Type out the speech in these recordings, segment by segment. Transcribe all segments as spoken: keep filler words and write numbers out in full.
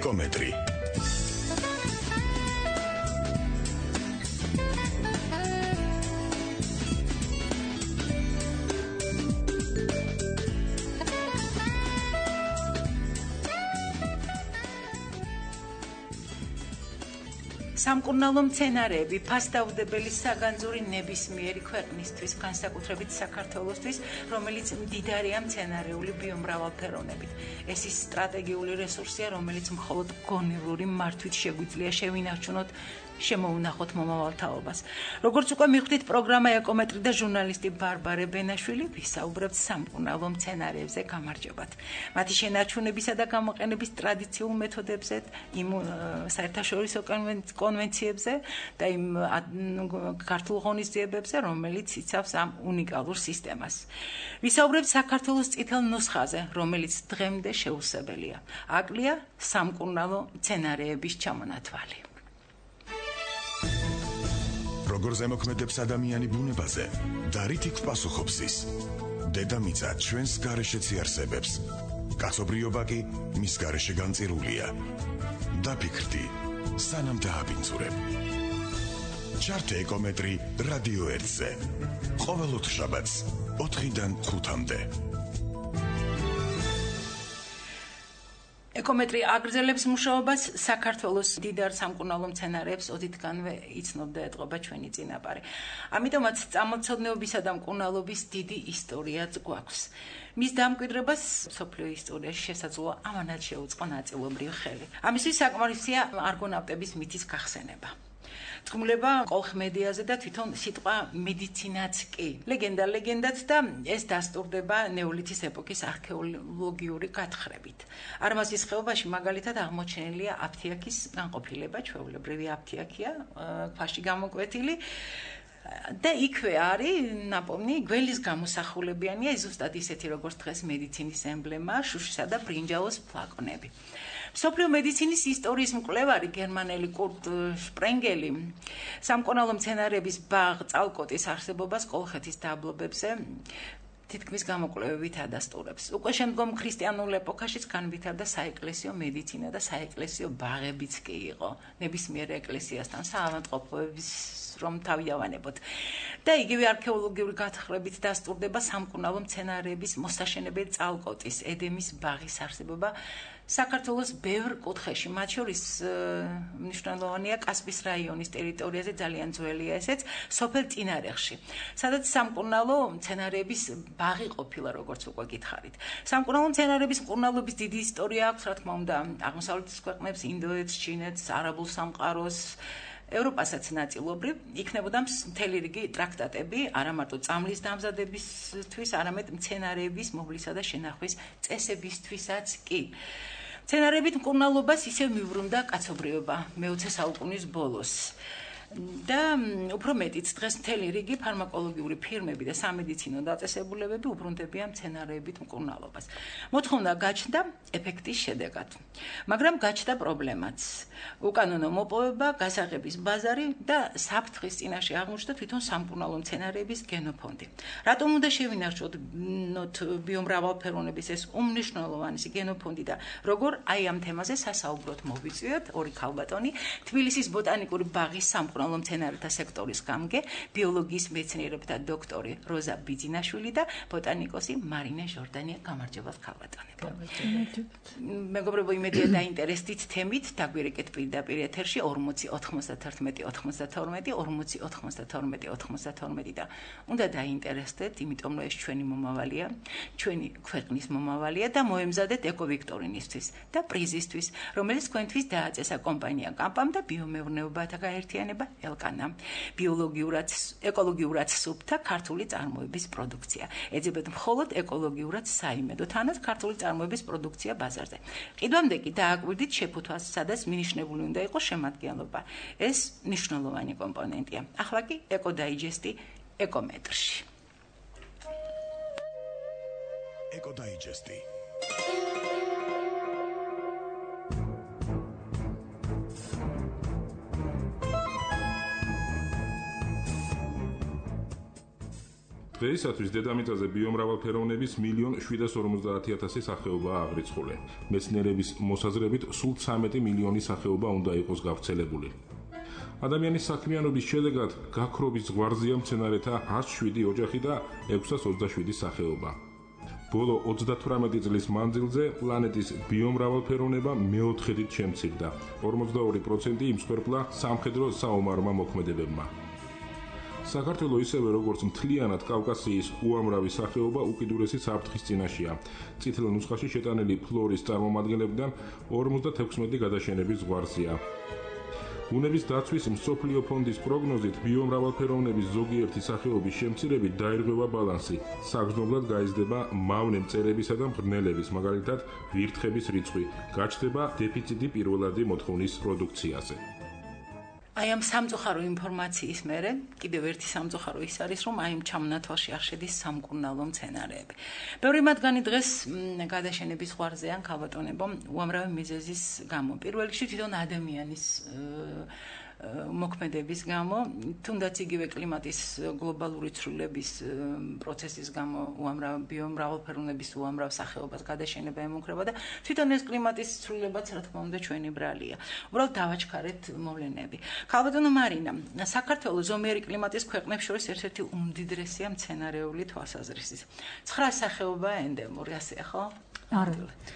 ეკომეტრი. სამკურნალო მცენარეები ფასდაუდებელი საგანძური ნებისმიერი ქვეყნისთვის, განსაკუთრებით საქართველოსთვის, რომელიც მდიდარია მცენარეული ბიომრავალფეროვნებით. ეს ის სტრატეგიული რესურსია, რომელიც მხოლოდ გონივრული მართვით შეგვიძლია შევინარჩუნოთ, შემოუნახოთ მომავალ თაობას. როგორც უკვე მივხვდით, პროგრამა ეკომეტრი და ჟურნალისტი ბარბარე ბენაშვილი ვისაუბრებთ სამკურნალო მცენარეებზე. გამარჯობათ. მათი შენარჩუნებისა და გამოყენების ტრადიციულ მეთოდებზე, იმ საერთაშორისო კონვენციებზე და იმ ქართულ ღონისძიებებზე, რომელიც იცავს ამ უნიკალურ სისტემას. ვისაუბრებთ საქართველოს წითელ ნუსხაზე, რომელიც დღემდე შეუსებელია. აკლია სამკურნალო მცენარეების ჩამონათვალი. როგორ ზემოქმედებს ადამიანი ბუნებაზე, დარით იქ პასუხობს ის. დედამიწა ჩვენს გარეშეც იარსებებს. კაცობრიობა კი მის გარეშე განწირულია. დაფიქრდი, სანამ დააბინძურებ. ჩართე ეკომეტრი რადიო ერთზე. ყოველ ოთხშაბათს ოთხიდან ხუთამდე. ეკომეტრი აგრძელებს მუშაობას საქართველოს დიდარ სამკურნალო მცენარეებს ოდითგანვე იცნობდა ეტყობა ჩვენი წინაპარი. ამიტომაც წამოწოდნეობისა და მკურნალობის დიდი ისტორიაც გვაქვს. მის დამკვიდრებას მსოფლიო ისტორიაში შესაძლოა ამანად შეუწყო ნაწილობრივ ხელი. ამისთვის საკმარისია არგონავტების მითის გახსენება. თქმულება კოლხმედიაზე და თვითონ სიტყვა მედიცინაც კი. ლეგენდა ლეგენდაც და ეს დასტურდება ნეოლითის ეპოქის არქეოლოგიური გათხრებით. არმაზის ხეობაში მაგალითად აღმოჩენილია აფთიაქის განყოფილება, ჩვეულებრივი აფთიაქია, ქვაში გამოკვეთილი. და იქვე არის ნაპოვნი გველის გამოსახულებიანია, ზუსტად ისეთი როგორც დღეს მედიცინის ემბლემა, შუშისა და ბრინჯაოს ფლაკონები. მსოფლიო მედიცინის ისტორიის მკვლევარი გერმანელი კურტ შპრენგელი სამკურნალო მცენარეების ბაღ წალკოტის არსებობას კოლხეთის დაბლობებზე თითქმის გამოკვლევებით ადასტურებს. უკვე შემდგომ ქრისტიანულ ეპოქაშიც განვითარდა საეკლესიო მედიცინა და საეკლესიო ბაღებიც კი იყო. ნებისმიერ ეკლესიასთან საავადმყოფოების რომ თავიდავანებოთ. და იგივე არქეოლოგიური გათხრებით დასტურდება სამკურნალო მცენარეების მოსაშენებელი წალკოტის ედემის ბაღის არსებობა საქართველოს ბევრ კუთხეში, მათ შორის მნიშვნელოვანია კასპის რაიონის ტერიტორიაზე, ძალიან ძველია ესეც, სოფელ წინარეხში, სადაც სამკურნალო მცენარეების ბაღი ყოფილა, როგორც უკვე გითხარით. სამკურნალო მცენარეების მკურნალობის დიდი ისტორია აქვს, რა თქმა უნდა, აღმოსავლეთის ქვეყნებს, ინდოეთს, ჩინეთს, არაბულ სამყაროს, ევროპასაც ნაწილობრივ იქნებოდა მთელი რიგი ტრაქტატები, არა მარტო წამლის დამზადებისთვის, არამედ მცენარეების მოვლისა და შენახვის წესებისთვისაც კი. მცენარეებით მკურნალობას ისევ მიუბრუნდა კაცობრიობა მეოცე საუკუნის ბოლოს. და უფრო მეტიც დღეს მთელი რიგი ფარმაკოლოგიური ფირმები და სამედიცინო დაწესებულებები უბრუნდებიან მცენარეებით მკურნალობას. მოთხოვნა გაჩნდა ეფექტის შედეგად, მაგრამ გაჩნდა პრობლემაც. უკანონო მოპოვება, გასაღების ბაზარი და საფრთხის წინაშე აღმოჩნდა თვითონ სამკურნალო მცენარეების გენოფონდი. რატომ უნდა შევინარჩუნოთ ბიომრავალფეროვნების ეს უმნიშვნელოვანესი გენოფონდი და როგორ აი ამ თემაზე სასაუბროდ მოვიწვიოთ ორი ქალბატონი, თბილისის ბოტანიკური ბაღის სამკურნალო მცენარეთა სექტორის გამგე, ბიოლოგიის მეცნიერებთა დოქტორი როზა ბიძინაშვილი და ბოტანიკოსი მარინე ჟორდანია. გამარჯობათ ქალბატონებო. მეგობრებო, იმედია დაინტერესდით თემით, დაგვირეკეთ პირდაპირ ეთერში ორმოცი ოთხმოცდათერთმეტი ოცდათორმეტი ორმოცი ოთხმოცდათორმეტი ოცდათორმეტი და უნდა დაინტერესდეთ, იმიტომ რომ ეს ჩვენი მომავალია, ჩვენი ქვეყნის მომავალია და მოემზადეთ ეკოვიქტორინისთვის და პრიზისთვის, რომელიც თქვენთვის დააწესა კომპანია კამპამ და ბიომეურნეობათა გაერთიანება ელკანა. ბიოლოგიურად, ეკოლოგიურად სუფთა ქართული წარმოების პროდუქცია. ეძებათ მხოლოდ ეკოლოგიურად საიმედო, თანაც ქართული წარმოების პროდუქცია ბაზარზე. ყიდვამდე კი დააკვირდით შეფუთვას, სადაც მინიშნებული უნდა იყოს შემადგენლობა. ეს მნიშვნელოვანი კომპონენტია. ახლა კი ეკოდაიჯესტი ეკომეტრში. ეკოდაიჯესტი. დღეისათვის დედამიწაზე ბიომრავალფეროვნების მილიონ შვიდას ორმოცდაათი ათასი სახეობაა აღრიცხული. მეცნიერების მოსაზრებით სულ ცამეტი მილიონი სახეობა უნდა იყოს გავრცელებული. ადამიანის საქმიანობის შედეგად გაქრობის ზღვარზეა მცენარეთა ათას შვიდი ოჯახი და ექვსას ოცდაშვიდი სახეობა. ბოლო ოცდათვრამეტი წლის მანძილზე პლანეტის ბიომრავალფეროვნება მეოთხედით შემცირდა. ორმოცდაორი პროცენტი იმსხვერპლა სამხედრო საომარმა მოქმედებებმა. საქართველო ისევე როგორც მთლიანად კავკასიის უამრავი სახეობა უკიდურესი საფრთხის წინაშეა. წითელ ნუსხაში შეტანილი ფლორის წარმომადგენლებიდან ორმოცდათექვსმეტი გადაშენების ზღვარზეა. ბუნების დაცვის მსოფლიო ფონდის პროგნოზით ბიომრავალფეროვნების ზოგიერთი სახეობის შემცირებით დაირღვევა ბალანსი. საგრძნობლად გაიზრდება მავნე მწერებისა და მღრღნელების, მაგალითად ვირთხების რიცხვი. გაჩნდება დეფიციტი პირველადი მოთხოვნის პროდუქციაზე. აი ამ სამწუხარო ინფორმაციის მერე კიდევ ერთი სამწუხარო ის არის, რომ აი ამ ჩამონათვალში არ შედის სამკურნალო მცენარეები. ბევრი მათგანი დღეს გადაშენების ზღვარზეა, ქალბატონებო, უამრავი მიზეზის გამო. პირველ რიგში თვითონ ადამიანის მოქმედების გამო, თუნდაც იგივე კლიმატის გლობალური ცვლილების პროცესის გამო უამრავ ბიომრავალფეროვნების უამრავ სახეობას გადაშენება ემუქრება და თვითონ ეს კლიმატის ცვლილებაც რა თქმა უნდა ჩვენი ბრალია. უბრალოდ დავაჩქარეთ მოვლენები. ქალბატონო მარინა, საქართველოს ზომიერი კლიმატის ქვეყნებს შორის ერთ-ერთი უმდიდრესია მცენარეული თვალსაზრისით. ცხრა სახეობაა ენდემური, ასეა ხო? არა.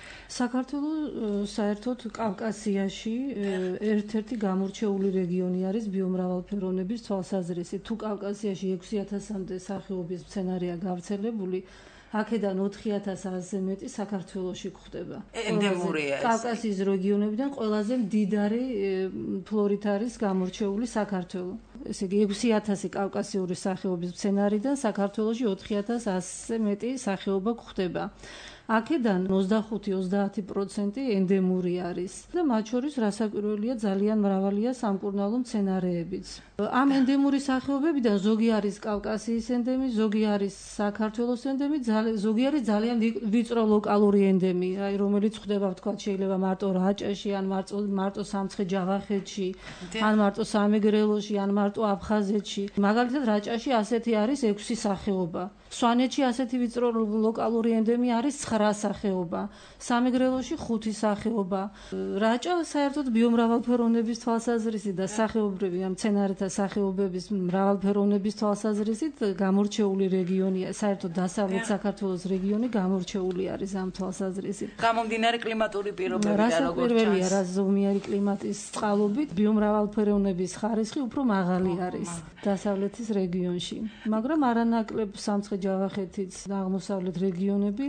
საქართველოს საერთოდ კავკასიაში ერთ-ერთი გამორჩეული რეგიონი არის ბიომრავალფეროვნების თვალსაზრისით. თუ კავკასიაში ექვსი ათასამდე სახეობის მცენარეა გავრცელებული, აქედან ოთხი ათას ათასზე მეტი საქართველოში გვხვდება. ენდემურია. კავკასიის რეგიონებიდან ყველაზე მდიდარი ფლორით არის გამორჩეული საქართველო. ესე იგი ექვსი ათასი კავკასიური სახეობის მცენარიდან საქართველოში ოთხი ათას ათასზე მეტი სახეობა გვხვდება. აქედან ოცდახუთი ოცდაათი პროცენტი ენდემური არის და მათ შორის რასაკვირველია ძალიან მრავალია სამკურნალო მცენარეებიც. ამ ენდემური სახეობებიდან ზოგი არის კავკასიის ენდემი, ზოგი არის საქართველოს ენდემი, ზოგი არის ძალიან ვიწრო ლოკალური ენდემი, აი რომელიც ხდება თქვა შეიძლება მარტო რაჭაში, ან მარტო მარტო სამცხე-ჯავახეთში, ან მარტო სამეგრელოში, ან მარტო აფხაზეთში. მაგალითად რაჭაში ასეთი არის ექვსი სახეობა. სვანეთში ასეთი ვიწრო ლოკალური ენდემი არის ცხრა სახეობა. სამეგრელოში ხუთი სახეობა. რაჭა საერთოდ ბიომრავალფეროვნების თვალსაზრისით და სახეობრივი ამ მცენარეთა სახეობების მრავალფეროვნების თვალსაზრისით გამორჩეული რეგიონია. საერთოდ დასავლეთ საქართველოს რეგიონი გამორჩეული არის ამ თვალსაზრისით. გამომდინარე კლიმატური პირობებიდან როგორც ჩანს. რასაკვირველია, რა ზომიერი კლიმატის წყალობით ბიომრავალფეროვნების ხარისხი უფრო მაღალი არის დასავლეთის რეგიონში. მაგრამ არანაკლებ სამცხე-ჯავახეთის და აღმოსავლეთ რეგიონები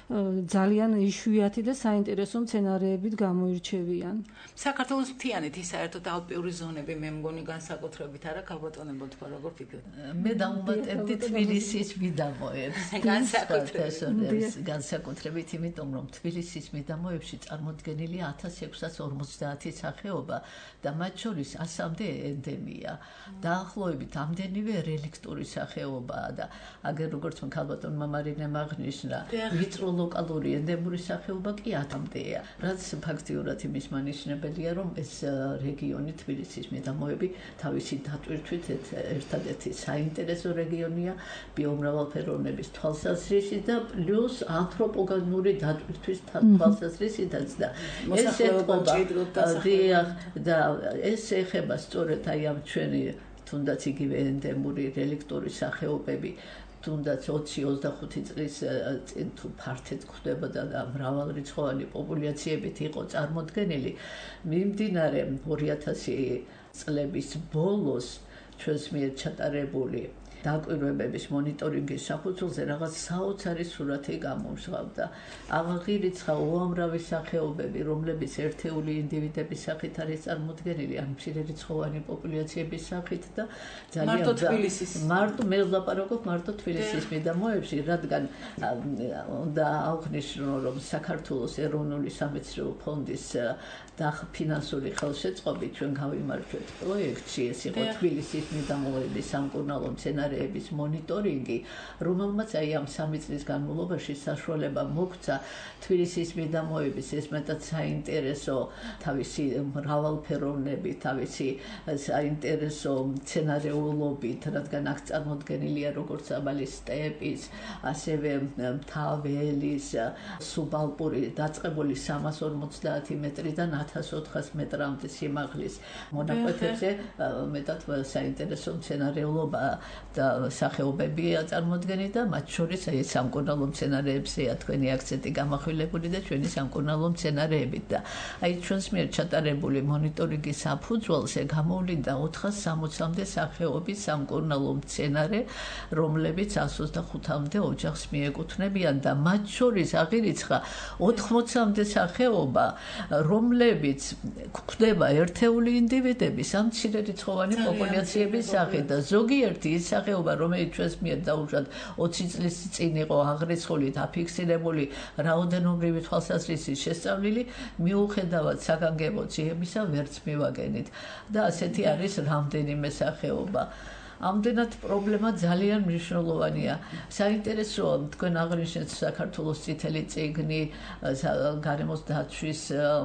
ძალიან იშვიათი და საინტერესო მცენარეებით გამოირჩევიან. საქართველოს მთიანეთი საერთოდ ალპიური ზონები მე მგონი განსაკუთრებით არა ქალბატონებო თქვა როგორ ფიქრობთ? მე დავუმატებდი თბილისის მიდამოებს. განსაკუთრებით განსაკუთრებით იმიტომ რომ თბილისის მიდამოებში წარმოდგენილია ათას ექვსას ორმოცდაათი სახეობა და მათ შორის ასამდე ენდემია. დაახლოებით ამდენივე რელიქტური სახეობაა და აგერ როგორც ქალბატონმა მარინემ აღნიშნა, ვიწრო ლოკალური ენდემური სახეობა კი ათამდეა. რაც ფაქტიურად იმის მანიშნებელია, რომ ეს რეგიონი თბილისის მიდამოები თავისი დატვირთვით ერთადერთი საინტერესო რეგიონია ბიომრავალფეროვნების თვალსაზრისით და პლუს ანთროპოგენური დატვირთვის თვალსაზრისითაც და ეს ეთყობა და ეს ეხება სწორედ აი ამ ჩვენი თუნდაც იგივე ენდემური რელიქტური სახეობები თუნდაც ოცი ოცდახუთი წლის წინ თუ ფართედ გვხვდებოდა და მრავალრიცხოვანი პოპულაციებით იყო წარმოდგენილი, მიმდინარე ორი ათასი წლების ბოლოს ჩვენს მიერ ჩატარებული დაკვირვებების მონიტორინგის საფუძველზე რაღაც საოცარი სურათი გამომჟღავდა. აღირიცხა უამრავი სახეობები, რომლებიც ერთეული ინდივიდების სახით არის წარმოდგენილი, ან მცირერიცხოვანი პოპულაციების სახით და ძალიან მარტო თბილისის მარტო მე ვლაპარაკობ მარტო თბილისის მიდამოებში, რადგან უნდა აღვნიშნო, რომ საქართველოს ეროვნული სამეცნიერო ფონდის ფინანსური ხელშეწყობით ჩვენ გავიმარჯვეთ პროექტში, ეს იყო თბილისის მიდამოების სამკურნალო მცენარე მცენარეების მონიტორინგი, რომელმაც აი ამ სამი წლის განმავლობაში საშუალება მოგცა თბილისის მიდამოების ეს მეტად საინტერესო თავისი მრავალფეროვნებით, თავისი საინტერესო მცენარეულობით, რადგან აქ წარმოდგენილია როგორც აბალი სტეპის, ასევე მთაველის, სუბალპური დაწყებული სამას ორმოცდაათი მეტრიდან ათას ოთხას მეტრამდე სიმაღლის მონაკვეთებზე მეტად საინტერესო მცენარეულობა და სახეობებია წარმოდგენილი და მათ შორის აი სამკურნალო მცენარეებია თქვენი აქცენტი გამახვილებული და ჩვენი სამკურნალო მცენარეებით და აი ჩვენს მიერ ჩატარებული მონიტორინგის საფუძველზე გამოვლინდა ოთხას სამოცამდე სახეობის სამკურნალო მცენარე, რომლებიც ას ოცდახუთამდე ოჯახს მიეკუთვნებიან და მათ შორის აღირიცხა ოთხმოცამდე სახეობა, რომლებიც გვხვდება ერთეული ინდივიდების ამ მცირერიცხოვანი პოპულაციების სახით და ზოგიერთი ის სახეობა, რომელიც ჩვენს მიერ დაუშვათ ოცი წლის წინ იყო აღრიცხული და ფიქსირებული რაოდენობრივი თვალსაზრისით შესწავლილი, მიუხედავად საგანგებო ძიებისა ვერც მივაგენით და ასეთი არის რამდენიმე სახეობა. ამდენად პრობლემა ძალიან მნიშვნელოვანია. საინტერესოა თქვენ აღნიშნეთ საქართველოს წითელი წიგნი, გარემოს დაცვის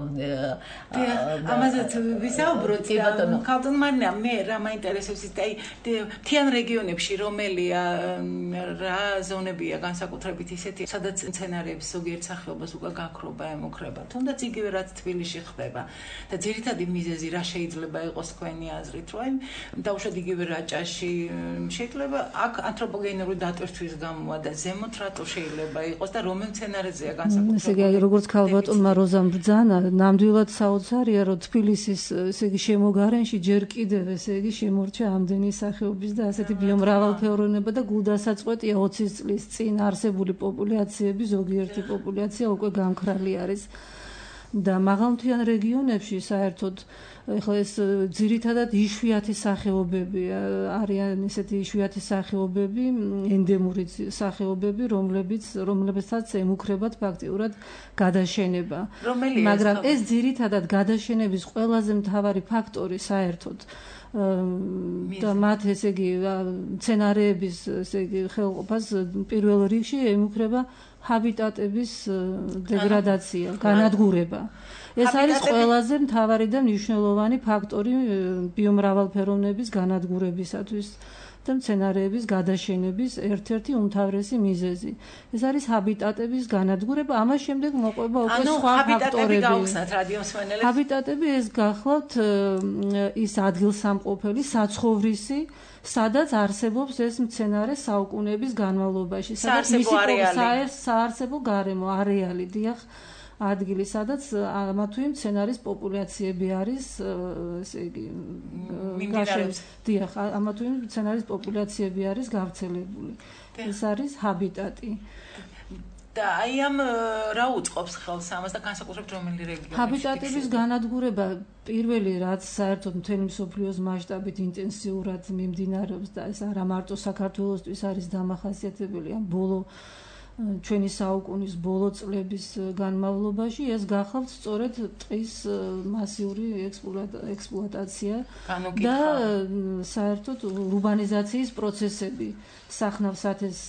ამაზეც ვისაუბროთ. ქალტონ მარინა, მე რა მაინტერესებს ის აი მთიან რეგიონებში რომელია რა ზონებია განსაკუთრებით ისეთი, სადაც მცენარეების ზოგიერთ სახეობას უკვე გაქრობა ემუქრება. თუნდაც იგივე რაც თბილისში ხდება და ძირითადი მიზეზი რა შეიძლება იყოს თქვენი აზრით, რომ დაუშვათ იგივე რაჭაში შეიძლება აქ ანთროპოგენური დატვირთვის გამოა და ზემოთ რატო შეიძლება იყოს და რომელ მცენარეზეა განსაკუთრებული. ესე იგი როგორც ქალბატონმა როზამ ბრძანა, ნამდვილად საოცარია, რომ თბილისის ესე იგი შემოგარენში ჯერ კიდევ ესე იგი შემორჩა ამდენი სახეობის და ასეთი ბიომრავალფეროვნება და გულდასაწყვეტია ოცი წლის წინ არსებული პოპულაციები, ზოგიერთი პოპულაცია უკვე გამქრალი არის. და მაღალმთიან რეგიონებში საერთოდ ეხლა ეს ძირითადად იშვიათი სახეობები არიან, ისეთი იშვიათი სახეობები, ენდემური სახეობები, რომლებიც რომლებსაც ემუქრებათ ფაქტიურად გადაშენება. მაგრამ ეს ძირითადად გადაშენების ყველაზე მთავარი ფაქტორი საერთოდ და მათ ესე იგი მცენარეების ესე იგი ხელყოფას პირველ რიგში ემუქრება ჰაბიტატების დეგრადაცია, განადგურება. ეს არის ყველაზე მთავარი და მნიშვნელოვანი ფაქტორი ბიომრავალფეროვნების განადგურებისათვის და მცენარეების გადაშენების ერთ-ერთი უმთავრესი მიზეზი. ეს არის ჰაბიტატების განადგურება, ამას შემდეგ მოყვება უკვე სხვა ფაქტორები. ჰაბიტატები ეს გახლავთ ის ადგილსამყოფელი, საცხოვრისი, სადაც არსებობს ეს მცენარე საუკუნეების განმავლობაში, სადაც მისი საარსებო გარემო, არეალი, დიახ, ადგილი, სადაც ამა თუ იმ მცენარის პოპულაციები არის, ესე იგი, გაშენებული. დიახ, ამა თუ იმ მცენარის პოპულაციები არის გავრცელებული. ეს არის ჰაბიტატი. და აი ამ რა უწყობს ხელს ამას და განსაკუთრებით რომელი რეგიონებში? ჰაბიტატების განადგურება პირველი რაც საერთოდ მთელი მსოფლიოს მასშტაბით ინტენსიურად მიმდინარეობს და ეს არა მარტო საქართველოსთვის არის დამახასიათებელი, ამ ბოლო ჩვენი საუკუნის ბოლო წლების განმავლობაში ეს გახლავთ სწორედ ტყის მასიური ექსპლუატაცია და საერთოდ ურბანიზაციის პროცესები, სახნავ-სათეს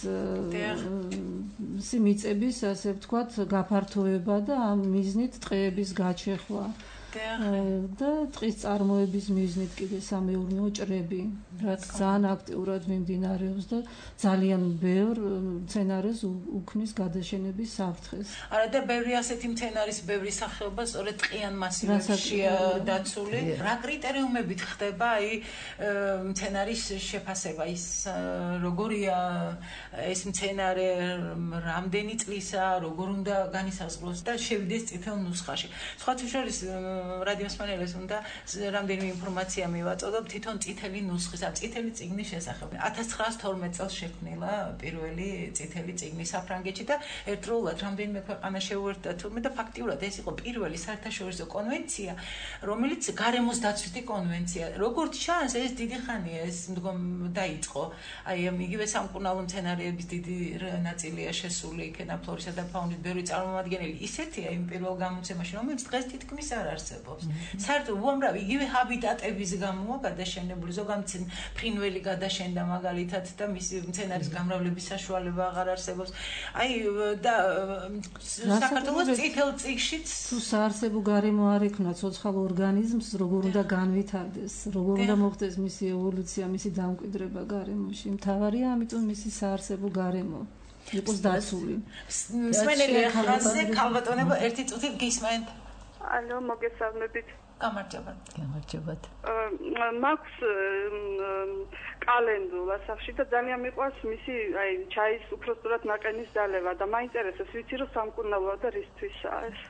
მიწების, ასე ვთქვათ, გაფართოება და ამ მიზნით ტყეების გაჩეხვა. და ტყის წარმოების მიზნით კიდე სამეურნეო ჭრები, რაც ძალიან აქტიურად მიმდინარეობს და ძალიან ბევრ მცენარეს უქმნის გადაშენების საფრთხეს. არა და ბევრი ასეთი მცენარის ბევრი სახეობა სწორედ ტყიან მასივებშია დაცული. რა კრიტერიუმებით ხდება აი მცენარის შეფასება, ის როგორია ეს მცენარე, რამდენი წლისა, როგორ უნდა განისაზღვროს და შევიდეს წითელ ნუსხაში. სხვათა შორის რადიოს მანერეს უნდა რამდენიმე ინფორმაცია მივაწოდოთ თვითონ წითელი ნუსხის, ამ წითელი წიგნის შესახებ. ათას ცხრაას თორმეტ წელს შექმნილა პირველი წითელი წიგნი საფრანგეთში და ერთდროულად რამდენიმე ქვეყანა შეუერთდა თურმე და ფაქტიურად ეს იყო პირველი საერთაშორისო კონვენცია, რომელიც გარემოს დაცვითი კონვენცია. როგორც ჩანს, ეს დიდი ხანია ეს მდგომ დაიწყო. აი ამ იგივე სამკურნალო მცენარეების დიდი ნაწილია შესული იქენა ფლორისა და ფაუნის ბევრი წარმომადგენელი. ისეთია იმ პირველ გამოცემაში, რომელიც დღეს თითქმის არ არსებობს. არსებობს. საერთოდ უამრავი იგივე ჰაბიტატების გამოა გადაშენებული, ზოგადად ფრინველი გადაშენდა მაგალითად და მისი მცენარის გამრავლების საშუალება აღარ არსებობს. აი და საქართველოს წითელ წიგნშიც თუ საარსებო გარემო არ ექნა ცოცხალ ორგანიზმს, როგორ უნდა განვითარდეს, როგორ უნდა მოხდეს მისი ევოლუცია, მისი დამკვიდრება გარემოში. მთავარია ამიტომ მისი საარსებო გარემო იყოს დაცული. მსმენელი ხაზზე ქალბატონებო ერთი წუთი გისმენთ. ალო, მოგესალმებით. გამარჯობათ. გამარჯობათ. მაქვს კალენდულა სახში და ძალიან მიყვარს მისი აი ჩაის უпростоრად ნაყენის დალევა და მაინტერესებს ვიცი რომ სამკურნალოა და რისთვისაა ეს.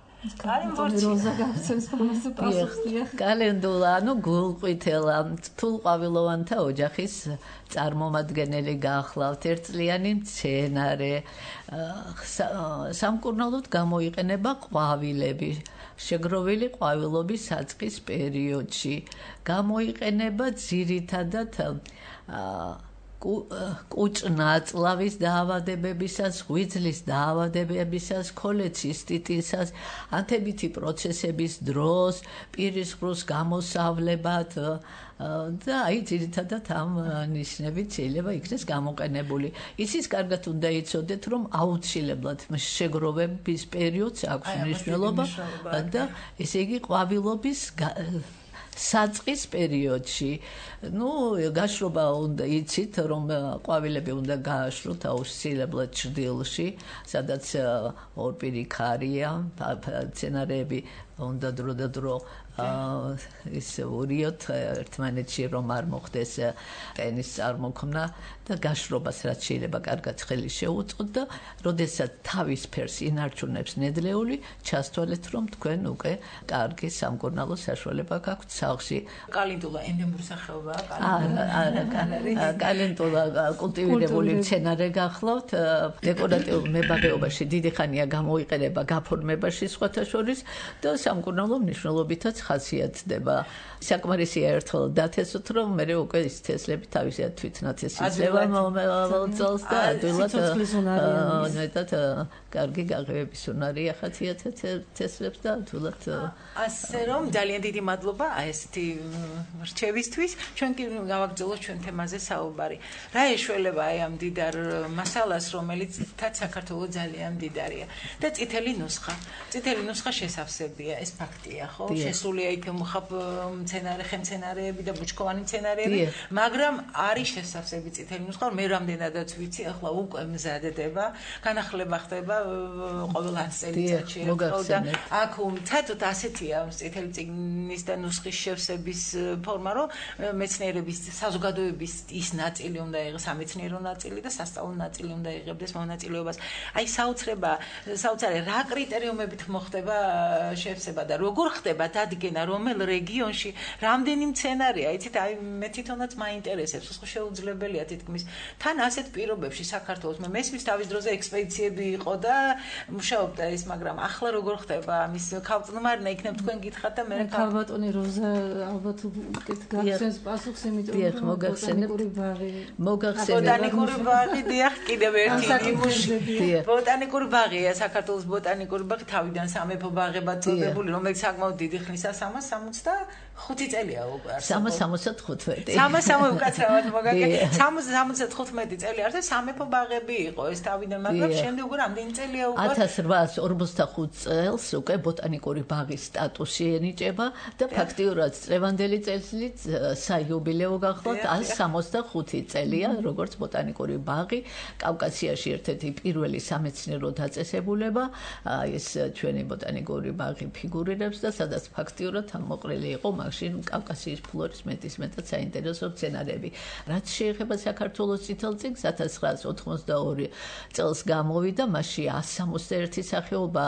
კალენდულა, ანუ გულყვითელა, თულყვავილოვანთა ოჯახის წარმომადგენელი გახლავთ, ერთწლიანი მცენარე. სამკურნალოდ გამოიყენება ყვავილები, შეგროვილი ყვავილობის საწყის პერიოდში. გამოიყენება ძირითადად კუჭ-ნაწლავის დაავადებებისას, ღვიძლის დაავადებებისას, ქოლეცისტიტისას, ანთებითი პროცესების დროს, პირისყრუს გამოსავლებად და აი ძირითადად ამ ნიშნებით შეიძლება იქნეს გამოყენებული. ისიც კარგად უნდა იცოდეთ, რომ აუცილებლად შეგროვების პერიოდს აქვს მნიშვნელობა და ესე იგი ყვავილობის საწყის პერიოდში. ნუ გაშრობა უნდა იცით, რომ ყვავილები უნდა გააშროთ აუცილებლად ჭრდილში, სადაც ორპირი ქარია, მცენარეები უნდა დრო და დრო ის ურიოთ ერთმანეთში, რომ არ მოხდეს ტენის წარმოქმნა და გაშრობას რაც შეიძლება კარგად ხელი შეუწყოთ და როდესაც თავის ფერს ინარჩუნებს ნედლეული, ჩასთვალეთ, რომ თქვენ უკვე კარგი სამკურნალო საშუალება გაქვთ სახლში. კალენდულა ენდემური სახეობაა? არა, არა, კალენდულა კულტივირებული მცენარე გახლავთ, დეკორატიულ მებაღეობაში დიდი ხანია გამოიყენება გაფორმებაში სხვათა შორის და სამკურნალო მნიშვნელობითაც ხასიათდება. საკმარისია ერთხელ დათესოთ, რომ მე უკვე ის თესლები თავისად თვითნათესი ძლევა მომწონს და ადვილად მეტად კარგი გაღებების უნარია ხასიათად თესლებს და ადვილად ასე რომ ძალიან დიდი მადლობა აი ესეთი რჩევისთვის. ჩვენ კი გავაგრძელოთ ჩვენ თემაზე საუბარი. რა ეშველება აი ამ დიდარ მასალას, რომელიც თაც საქართველოს ძალიან მდიდარია და წითელი ნუსხა. წითელი ნუსხა შესავსებია, ეს ფაქტია, ხო? შესულია იქ მოხაბ მცენარე, ხემცენარეები და ბუჩქოვანი მცენარეები, მაგრამ არის შესავსები წითელი ნუსხა, მე რამდენადაც ვიცი, ახლა უკვე მზადდება, განახლება ხდება ყოველ ათი წელიწადში ერთხელ და აქ ცადოთ ასეთია წითელი წიგნის და ნუსხის შევსების ფორმა, რომ მეცნიერების საზოგადოების ის ნაწილი უნდა იღოს, სამეცნიერო ნაწილი და სასწავლო ნაწილი უნდა იღებდეს მონაწილეობას. აი საოცრება, საოცარი რა კრიტერიუმებით მოხდება შევსება და როგორ ხდება დადგენა რომელ რეგიონში რამდენი მცენარეა, იცით, აი მე თვითონაც მაინტერესებს, ხო შეუძლებელია თითქმის თან ასეთ პირობებში საქართველოს. მე მესმის თავის დროზე ექსპედიციები იყო და მუშაობდა ის, მაგრამ ახლა როგორ ხდება ამის ქავწნმარნა იქნებ თქვენ გითხრათ და მე ქალბატონი როზა ალბათ გახსენს პასუხს, იმიტომ რომ ბოტანიკური ბაღი მოგახსენებთ. ბოტანიკური ბაღი, დიახ, კიდევ ერთი იმუში. ბოტანიკური ბაღია საქართველოს ბოტანიკური ბაღი, თავიდან სამეფო ბაღებად წოდებული, რომელიც საკმაოდ დიდი ხნისა სამას სამოცდახუთი წელია უკვე არსებობს. სამას სამოცდახუთი. სამას სამოცდახუთი უკაცრავად მოგაგე. სამას სამოცდახუთი წელი არის და სამეფო ბაღები იყო ეს თავიდან, მაგრამ შემდეგ უკვე რამდენი წელია უკვე ათას რვაას ორმოცდახუთ წელს უკვე ბოტანიკური ბაღის სტატუსი ენიჭება და ფაქტიურად წლევანდელი წელს საიუბილეო გახლავთ ათას სამოცდახუთი წელია როგორც ბოტანიკური ბაღი, კავკასიაში ერთ-ერთი პირველი სამეცნიერო დაწესებულება, ეს ჩვენი ბოტანიკური ბაღი ფიგურირებს და სადაც ფაქტიურად ამოყრილი იყო მაშინ კავკასიის ფლორის მეტის მეტად საინტერესო მცენარეები. რაც შეეხება საქართველოს წითელ წიგნს, ათას ცხრაას ოთხმოცდაორი წელს გამოვიდა, მასში ათს სამოცდაერთი სახეობა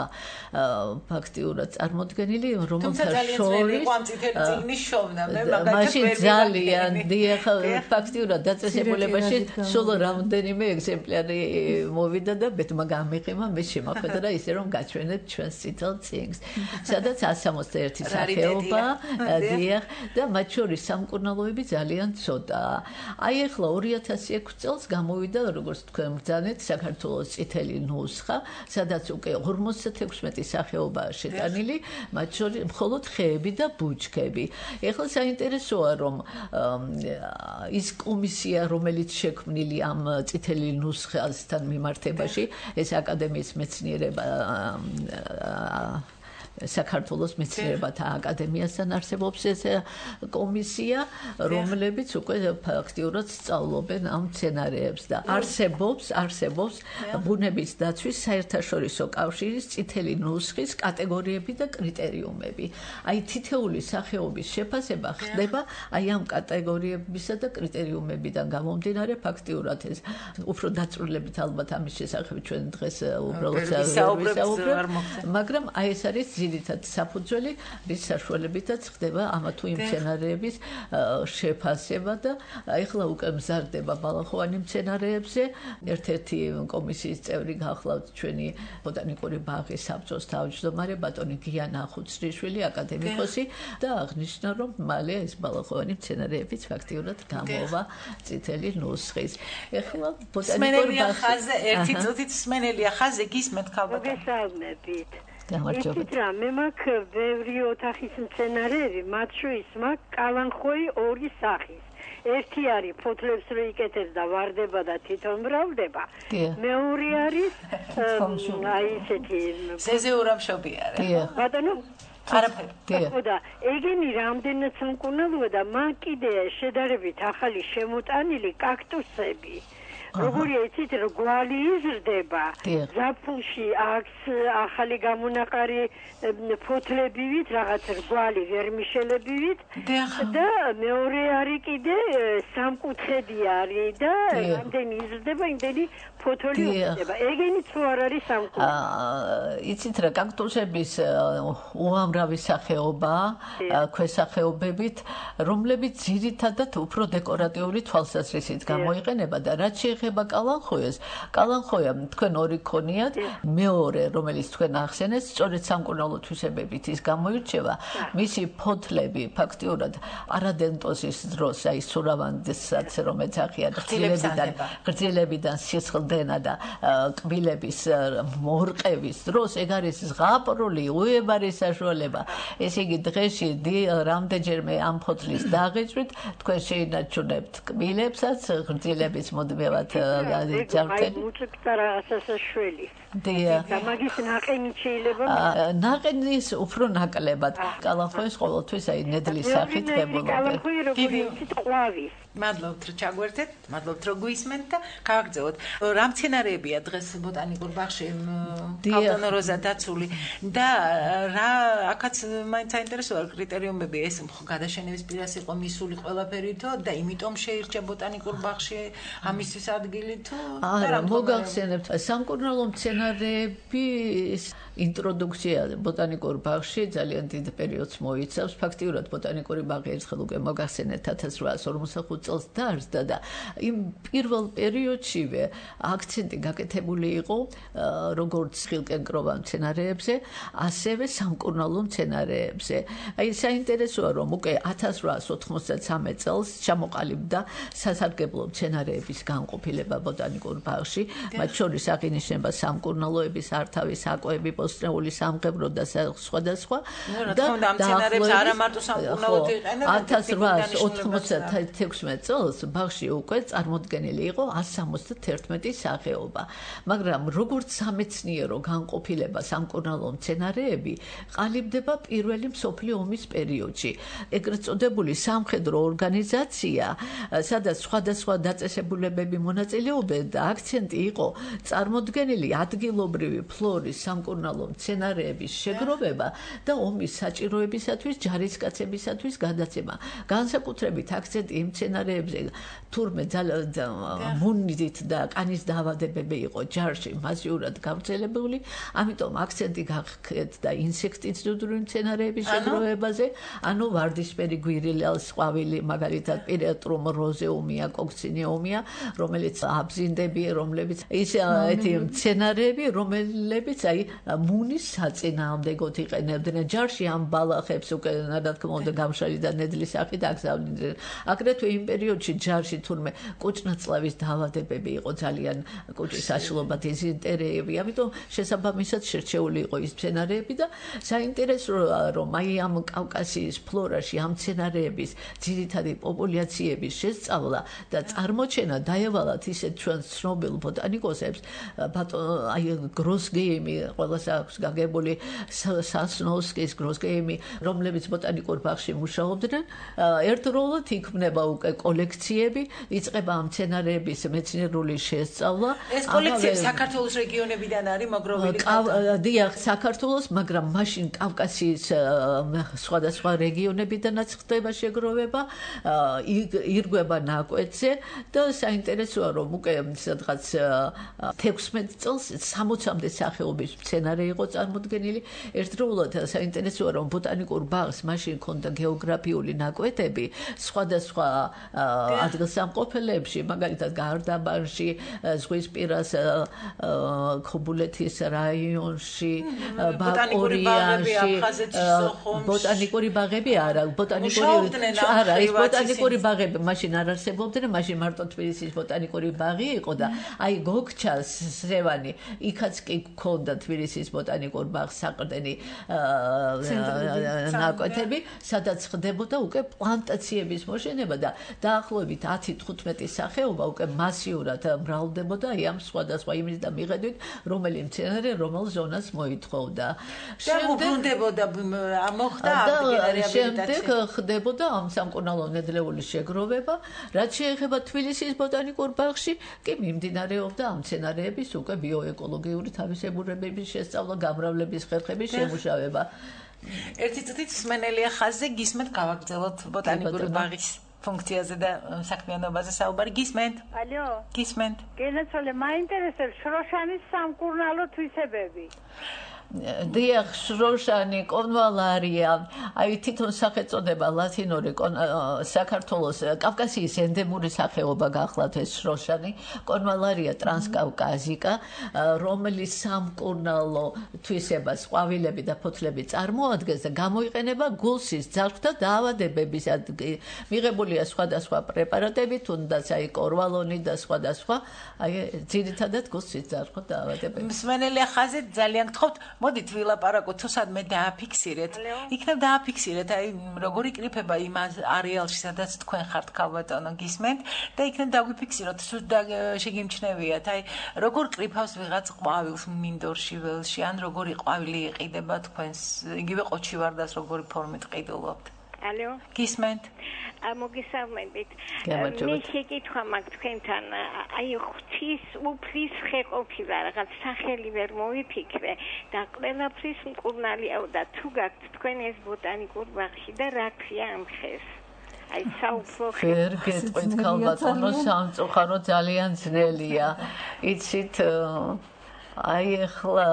ფაქტიურად წარმოდგენილი, რომელთა შორის ამ წითელი წიგნის შოვნა, მე მაგალითად მაშინ ძალიან დიახ ფაქტიურად დაწესებულებაში სულ რამდენიმე ეგზემპლარი მოვიდა და ბედმა გამიყიმა, მე შემოხვედრა ისე რომ გაჩვენეთ ჩვენს წითელ წიგნს, სადაც ათს სამოცდაერთი სახეობა დიახ, და მათ შორის სამკურნალოები ძალიან ცოტაა. აი ახლა ორი ათასი ექვსი წელს გამოვიდა, როგორც თქვენ ბრძანეთ, საქართველოს წითელი ნუსხა, სადაც უკვე ორმოცდათექვსმეტი სახეობაა შეტანილი, მათ შორის მხოლოდ ხეები და ბუჩქები. ეხლა საინტერესოა, რომ ის კომისია, რომელიც შექმნილი ამ წითელი ნუსხასთან მიმართებაში, ეს აკადემიის მეცნიერება საქართველოს მეცნიერებათა აკადემიასთან არსებობს ეს კომისია, რომლებიც უკვე ფაქტიურად სწავლობენ ამ მცენარეებს და არსებობს, არსებობს ბუნების დაცვის საერთაშორისო კავშირის წითელი ნუსხის კატეგორიები და კრიტერიუმები. აი თითეული სახეობის შეფასება ხდება აი ამ კატეგორიებისა და კრიტერიუმებიდან გამომდინარე, ფაქტიურად ეს უფრო დაწვრილებით ალბათ ამის შესახებ ჩვენ დღეს უბრალოდ ვისაუბრებთ, მაგრამ აი ეს არის ძირითად საფუძველი, რის საშუალებითაც ხდება ამა თუ იმ მცენარეების შეფასება და ეხლა უკვე მზარდება ბალახოვანი მცენარეებზე. ერთ-ერთი კომისიის წევრი გახლავთ ჩვენი ბოტანიკური ბაღის საბჭოს თავმჯდომარე ბატონი გიანა ხუცრიშვილი, აკადემიკოსი და აღნიშნა, რომ მალე ეს ბალახოვანი მცენარეებიც ფაქტიურად გამოვა წითელი ნუსხის. ეხლა ბოტანიკური ბაღზე ერთი წუთით სმენელია ხაზე გისმენთ ქალბატონო. მოგესალმებით. იცით რა, მე მაქვს ბევრი ოთახის მცენარეები, მათ შორის მაქვს კალანხოი ორი სახის. ერთი არის ფოთლებს რო იკეთებს და ვარდება და თვითონ მრავლდება. მეორე არის აი ესეთი სეზეურამშობი არის. ბატონო არაფერი. და ეგენი რამდენად სამკურნალოა და მან კიდე შედარებით ახალი შემოტანილი კაქტუსები. როგორია იცით, რომ გვალი იზრდება, ზაფხულში აქვს ახალი გამონაყარი ფოთლებივით, რაღაც რგვალი ვერმიშელებივით და მეორე არის კიდე სამკუთხედი არის და რამდენი იზრდება, იმდენი ფოთოლი უხდება. ეგენიც რო არ არის სამკუთხედი. იცით რა, კაქტუსების უამრავი სახეობაა, ქვესახეობებით, რომლებიც ძირითადად უფრო დეკორატიული თვალსაზრისით გამოიყენება და რაც ეხება კალანხოეს, კალანხოა თქვენ ორი ქონიათ, მეორე, რომელიც თქვენ ახსენეთ, სწორედ სამკურნალო თვისებებით ის გამოირჩევა, მისი ფოთლები ფაქტიურად არადენტოზის დროს, აი სურავანდესაც რომ ეძახიან, გრძილებიდან, გრძილებიდან სისხლდენა და კბილების მორყევის დროს, ეგ არის ზღაპრული, უებარი საშუალება. ესე იგი დღეში რამდენჯერმე ამ ფოთლის დაღეჭვით, თქვენ შეინარჩუნებთ კბილებსაც, გრძილების მოდმევად ჯამთელი უწევდა რაღაცა შველი. დიახ. და მაგის ნაყენი შეიძლება ნაყენის უფრო ნაკლებად. კალანხოის ყოველთვის აი ნედლის სახით ღებულობენ. კალანხოი როგორი ყვავი. მადლობთ რომ ჩაგვერთეთ, მადლობთ რომ გვისმენთ და გავაგზავნოთ. რა მცენარეებია დღეს ბოტანიკურ ბაღში კალდონო როზა დაცული და რა აქაც მაინც საინტერესოა კრიტერიუმები ეს გადაშენების პირას იყო მისული ყველაფერითო და იმიტომ შეირჩა ბოტანიკურ ბაღში ამისთვის ადგილი თუ არა მოგახსენებთ სამკურნალო მცენარეების ინტროდუქცია ბოტანიკურ ბაღში ძალიან დიდ პერიოდს მოიცავს. ფაქტიურად ბოტანიკური ბაღი ერთხელ უკვე მოგახსენეთ ათას რვაას ორმოცდახუთ წელს დაარსდა და იმ პირველ პერიოდშივე აქცენტი გაკეთებული იყო როგორც ხილკენკროვან მცენარეებზე, ასევე სამკურნალო მცენარეებზე. აი საინტერესოა რომ უკვე ათას რვაას ოთხმოცდამეცი წელს ჩამოყალიბდა სასარგებლო მცენარეების განყოფილება ბოტანიკურ ბაღში, მათ შორის აღინიშნება სამკურნალოების ართავი, საკვები, პოსტნეული სამღებრო და სხვადასხვა და მცენარეებს არა მარტო სამკურნალოდ იყენებენ. ათას რვაას ოთხმოცდათექვსმეტი წელს ბაღში უკვე წარმოდგენილი იყო ასი სამოცდაათერთმეტი სახეობა. მაგრამ როგორც სამეცნიერო განყოფილება სამკურნალო მცენარეები ყალიბდება პირველი მსოფლიო ომის პერიოდში. ეგრეთ წოდებული სამხედრო ორგანიზაცია, სადაც სხვადასხვა დაწესებულებები მონაწილეობენ და აქცენტი იყო წარმოდგენილი ადგილობრივი ფლორის სამკურნალო მცენარეების შეგროვება და ომის საჭიროებისათვის ჯარისკაცებისათვის გადაცემა. განსაკუთრებით აქცენტი იმ მცენარეებზე თურმე მუნით და კანის დაავადებები იყო ჯარში მასიურად გავრცელებული, ამიტომ აქცენტი გახეთ და ინსექტიციდური მცენარეების შეგროვებაზე, ანუ ვარდისფერი გვირილას ყვავილი, მაგალითად პირეტრუმ როზეუმია, კოქცინეუმია, რომელიც აბზინდები, რომლებიც ის ეთი მცენარეები, რომლებიც აი მუნის საწინააღმდეგოდ იყენებდნენ. ჯარში ამ ბალახებს უკვე რა თქმა უნდა გამშალი და ნედლი სახით აგზავნიდნენ. აგრეთვე იმ პერიოდში ჯარში თურმე კუჭნაწლავის დაავადებები იყო ძალიან კუჭის აშლობა, დიზენტერიები, ამიტომ შესაბამისად შერჩეული იყო ის მცენარეები და საინტერესოა რომ აი ამ კავკასიის ფლორაში ამ მცენარეების ძირითადი პოპულაციების შესწავლა და წარმოჩენა დაევალათ ისეთ ჩვენ ცნობილ ბოტანიკოსებს, აი გროსგეიმი ყველას აქვს გაგებული, სასნოვსკის გროსგეიმი, რომლებიც ბოტანიკურ ბაღში მუშაობდნენ, ერთდროულად იქმნება უკვე კოლექციები, იწყება ამ მცენარეების მეცნიერული შესწავლა. ეს კოლექციები საქართველოს რეგიონებიდან არის მოგროვილი? დიახ, საქართველოს, მაგრამ მაშინ კავკასიის სხვადასხვა რეგიონებიდანაც ხდება შეგროვება, ირგვება ნაკვეთზე და საინტერესოა რომ უკვე სადღაც თექვსმეტ წელს სამოცამდე სახეობის მცენარე იყო წარმოდგენილი. ერთდროულად საინტერესოა რომ ბოტანიკურ ბაღს მაშინ ჰქონდა გეოგრაფიული ნაკვეთები სხვადასხვა ადგილსამყოფელებში, მაგალითად გარდაბანში, ზღვისპირას ქობულეთის რაიონში, ბაკორიაში, ბოტანიკური ბაღები არა, ბოტანიკური არა, ეს ბოტანიკური ბაღები მაშინ არ არსებობდნენ, მაშინ მარტო თბილისის ბოტანიკური ბაღი იყო და აი გოგჩას სევანი, იქაც კი ჰქონდა თბილისის ბოტანიკურ ბაღს საყრდენი ნაკვეთები, სადაც ხდებოდა უკვე პლანტაციების მოშენება და დაახლოებით ათი თხუთმეტი სახეობა უკვე მასიურად მრავლდებოდა აი ამ სხვადასხვა იმის და მიხედვით, რომელი მცენარე რომელ ზონას მოითხოვდა. შეუბრუნდებოდა მოხდა შემდეგ ხდებოდა ამ სამკურნალო ნედლეული შეგროვება, რაც შეეხება თბილისის ბოტანიკურ ბაღში, კი მიმდინარეობდა ამ მცენარეების უკვე ბიოეკოლოგიური თავისებურებების შესწავლა, გამრავლების ხერხების შემუშავება. ერთი წუთით მსმენელია ხაზზე, გისმენთ გავაგრძელოთ ბოტანიკური ბაღის ფუნქციაზე და საქმიანობაზე საუბარი. გისმენთ? ალო. გისმენთ? გენაცვალე, მაინტერესებს შროშანის სამკურნალო თვისებები. დიახ, შროშანი, კონვალარია, აი თვითონ სახელწოდება ლათინური საქართველოს კავკასიის ენდემური სახეობა გახლავთ ეს შროშანი, კონვალარია ტრანსკავკაზიკა, რომლის სამკურნალო თვისებას ყვავილები და ფოთლები წარმოადგენს და გამოიყენება გულსის ძარღვთა დაავადებებისად. მიღებულია სხვადასხვა პრეპარატები, თუნდაც აი კორვალონი და სხვადასხვა, აი ძირითადად გულსის ძარღვთა დაავადებები. მსმენელია ხაზზე, ძალიან გთხოვთ, მოდით ვილაპარაკოთ, თუ სადმე დააფიქსირეთ. იქნებ დააფიქსირეთ, აი როგორ იკრიფება იმ არეალში, სადაც თქვენ ხართ, ქალბატონო, გისმენთ და იქნებ დაგვიფიქსიროთ, თუ შეგიმჩნევიათ, აი როგორ კრიფავს ვიღაც ყვავილს მინდორში, ველში, ან როგორი ყვავილი იყიდება თქვენს, იგივე ყოჩივარდას როგორი ფორმით ყიდულობთ. ალო. გისმენთ? მოგესალმებით. მე შეკითხვა მაქვს თქვენთან, აი ღვთის უფლის ხე ყოფილა, რაღაც სახელი ვერ მოვიფიქრე და ყველაფრის მკურნალია და თუ გაქვთ თქვენ ეს ბოტანიკურ ბაღში და რა ქვია ამ ხეს? აი საუფლო ხე. ვერ გეტყვით ქალბატონო, სამწუხარო ძალიან ძნელია. იცით, აი ახლა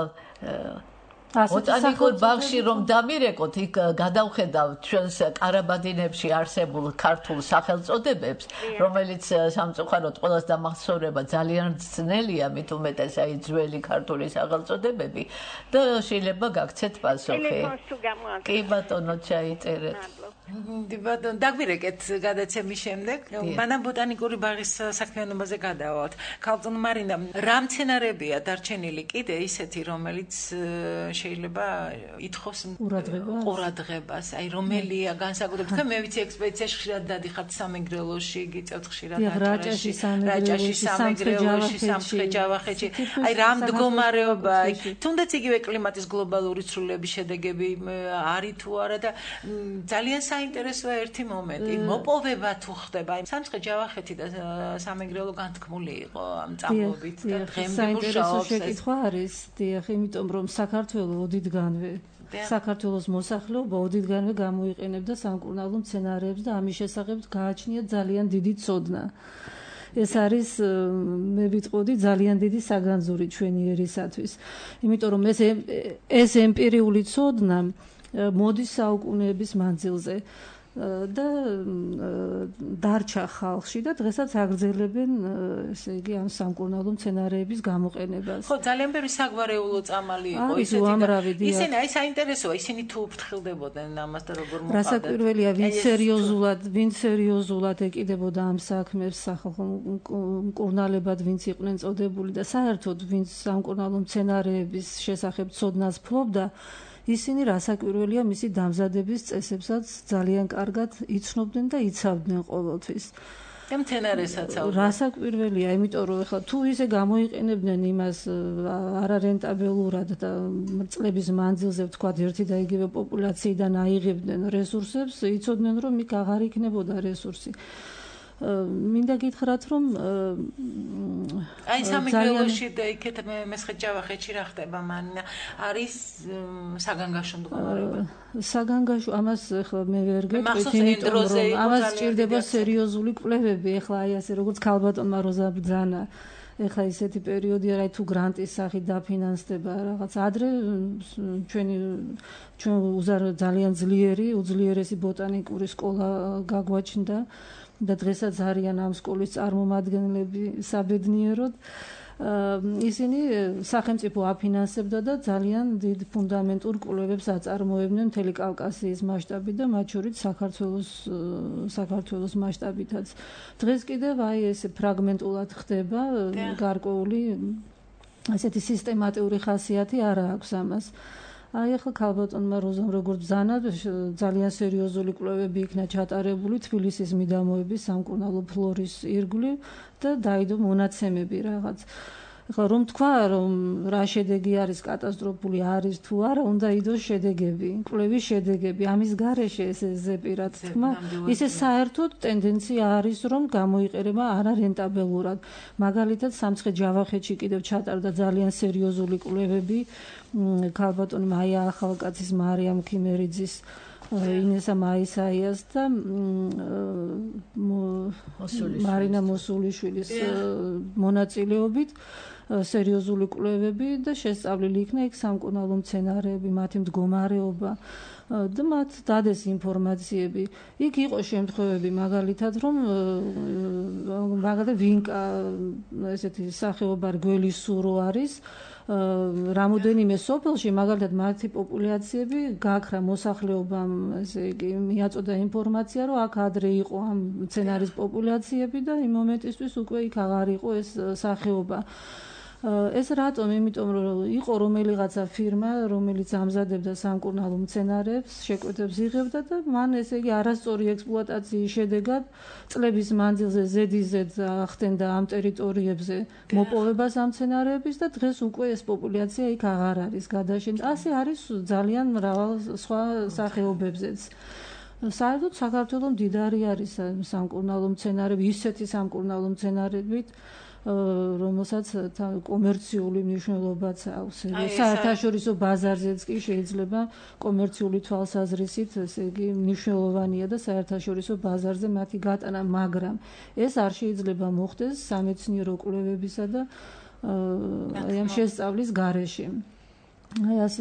ბოტანიკურ ბაღში რომ დამირეკოთ, იქ გადავხედავ ჩვენს კარაბადინებში არსებულ ქართულ სახელწოდებებს, რომელიც სამწუხაროდ ყველას დამახსოვრება ძალიან ძნელია, მით უმეტეს აი ძველი ქართული სახელწოდებები და შეიძლება გაგცეთ პასუხი. კი ბატონო, ჩაიწერეთ. ბატონო, დაგვირეკეთ გადაცემის შემდეგ. მანამ ბოტანიკური ბაღის საქმიანობაზე გადავალთ. ქალბატონო მარინა, რა მცენარეებია დარჩენილი კიდე ისეთი, რომელიც შეიძლება ითხოვს ყურადღებას, აი რომელია განსაკუთრებით. თქვენ მე ვიცი ექსპედიციაში ხშირად დადიხართ სამეგრელოში, გიწევთ ხშირად რაჭაში, სამეგრელოში, სამცხე-ჯავახეთში. აი რა მდგომარეობა, აი თუნდაც იგივე კლიმატის გლობალური ცვლილების შედეგები არის თუ არა და ძალიან საინტერესოა ერთი მომენტი, მოპოვება თუ ხდება. აი სამცხე-ჯავახეთი და სამეგრელო განთქმული იყო ამ წამლობით და დღემდე მუშაობს. შეკითხვა არის, დიახ, იმიტომ რომ საქართველოს ოდითგანვე საქართველოს მოსახლეობა ოდითგანვე გამოიყენებდა სამკურნალო მცენარეებს და ამის შესახებ გააჩნია ძალიან დიდი ცოდნა. ეს არის მე ვიტყოდი ძალიან დიდი საგანძური ჩვენი ერისათვის. იმიტომ რომ ეს ეს ემპირიული ცოდნა მოდის საუკუნეების მანძილზე. და დარჩა ხალხში და დღესაც აგრძელებენ ესე იგი ამ სამკურნალო მცენარეების გამოყენებას. ხო, ძალიან ბევრი საგვარეულო წამალი იყო ისეთი. ისინი აი საინტერესოა, ისინი თუ უფრთხილდებოდნენ ამას და როგორ მოყავდათ. რასაკვირველია, ვინც სერიოზულად, ვინც სერიოზულად ეკიდებოდა ამ საქმეს, სახალხო მკურნალებად ვინც იყვნენ წოდებული და საერთოდ ვინც სამკურნალო მცენარეების შესახებ ცოდნას ფლობდა, ისინი რასაკვირველია მისი დამზადების წესებსაც ძალიან კარგად იცნობდნენ და იცავდნენ ყოველთვის. და მცენარესაც ალბათ. რასაკვირველია, იმიტომ რომ ეხლა თუ ისე გამოიყენებდნენ იმას არარენტაბელურად და წლების მანძილზე ვთქვათ ერთი და იგივე პოპულაციიდან აიღებდნენ რესურსებს, იცოდნენ რომ იქ აღარ იქნებოდა რესურსი. მინდა გითხრათ რომ აი სამეგრელოში და იქეთ მესხეთ ჯავახეთში რა ხდება მან არის საგანგაშო მდგომარეობა საგანგაშო ამას ახლა მე ვერ გეტყვით იმიტომ რომ ამას სჭირდება სერიოზული კვლევები ახლა აი ასე როგორც ქალბატონმა როზა ბძანა ეხლა ისეთი პერიოდია რა თუ გრანტის სახით დაფინანსდება რაღაც ადრე ჩვენი ჩვენ ძალიან ძლიერი უძლიერესი ბოტანიკური სკოლა გაგვაჩნდა და დღესაც არიან ამ სკოლის წარმომადგენლები საბედნიეროდ ისინი სახელმწიფო აფინანსებდა და ძალიან დიდ ფუნდამენტურ კვლევებს აწარმოებდნენ მთელი კავკასიის მასშტაბით და მათ შორის საქართველოს საქართველოს მასშტაბითაც დღეს კიდევ აი ესე ფრაგმენტულად ხდება გარკვეული ასეთი სისტემატიური ხასიათი არ აქვს ამას აი ახლა ქალბატონმა როზამ როგორც ბრძანა ძალიან სერიოზული კვლევები იქნა ჩატარებული თბილისის მიდამოების სამკურნალო ფლორის ირგვლივ და დაიდო მონაცემები რაღაც ახლა რომ თქვა რომ რა შედეგი არის კატასტროფული არის თუ არა უნდა იდოს შედეგები კვლევის შედეგები ამის გარეშე ესე ზეპირად თქმა ისე საერთოდ ტენდენცია არის რომ გამოიყენება არარენტაბელურად მაგალითად სამცხე ჯავახეთში კიდევ ჩატარდა ძალიან სერიოზული კვლევები ქალბატონ მაია ახალკაცის მარიამ ქიმერიძის ინესა მაისაიას და მარინა მოსულიშვილის მონაწილეობით სერიოზული კვლევები და შესწავლილი იქნა იქ სამკურნალო მცენარეები, მათი მდგომარეობა და მათ დადეს ინფორმაციები. იქ იყო შემთხვევები მაგალითად რომ მაგალითად ვინკა ესეთი სახეობა რგველი სურო არის რამოდენიმე სოფელში მაგალითად მათი პოპულაციები გაქრა მოსახლეობამ ესე იგი მიაწოდა ინფორმაცია რომ აქ ადრე იყო ამ მცენარის პოპულაციები და იმ მომენტისთვის უკვე იქ აღარ იყო ეს სახეობა ეს რატომ იმიტომ რომ იყო რომელიღაცა ფირმა რომელიც ამზადებდა სამკურნალო მცენარეებს შეკვეთებს იღებდა და მან ესე იგი არასწორი ექსპლუატაციის შედეგად წლების მანძილზე ზედიზედ ახდენდა ამ ტერიტორიებზე მოპოვებას ამ მცენარეების და დღეს უკვე ეს პოპულაცია იქ აღარ არის გადაშენდა ასე არის ძალიან მრავალ სხვა სახეობებზეც საერთოდ საქართველოს მდიდარი არის სამკურნალო მცენარეები ისეთი სამკურნალო მცენარეებით რომელსაც კომერციული მნიშვნელობაც აქვს. საერთაშორისო ბაზარზეც კი შეიძლება კომერციული თვალსაზრისით, ესე იგი, მნიშვნელოვანია და საერთაშორისო ბაზარზე მათი გატანა, მაგრამ ეს არ შეიძლება მოხდეს სამეცნიერო კვლევებისა და ამ შესწავლის გარეშე. აი ასე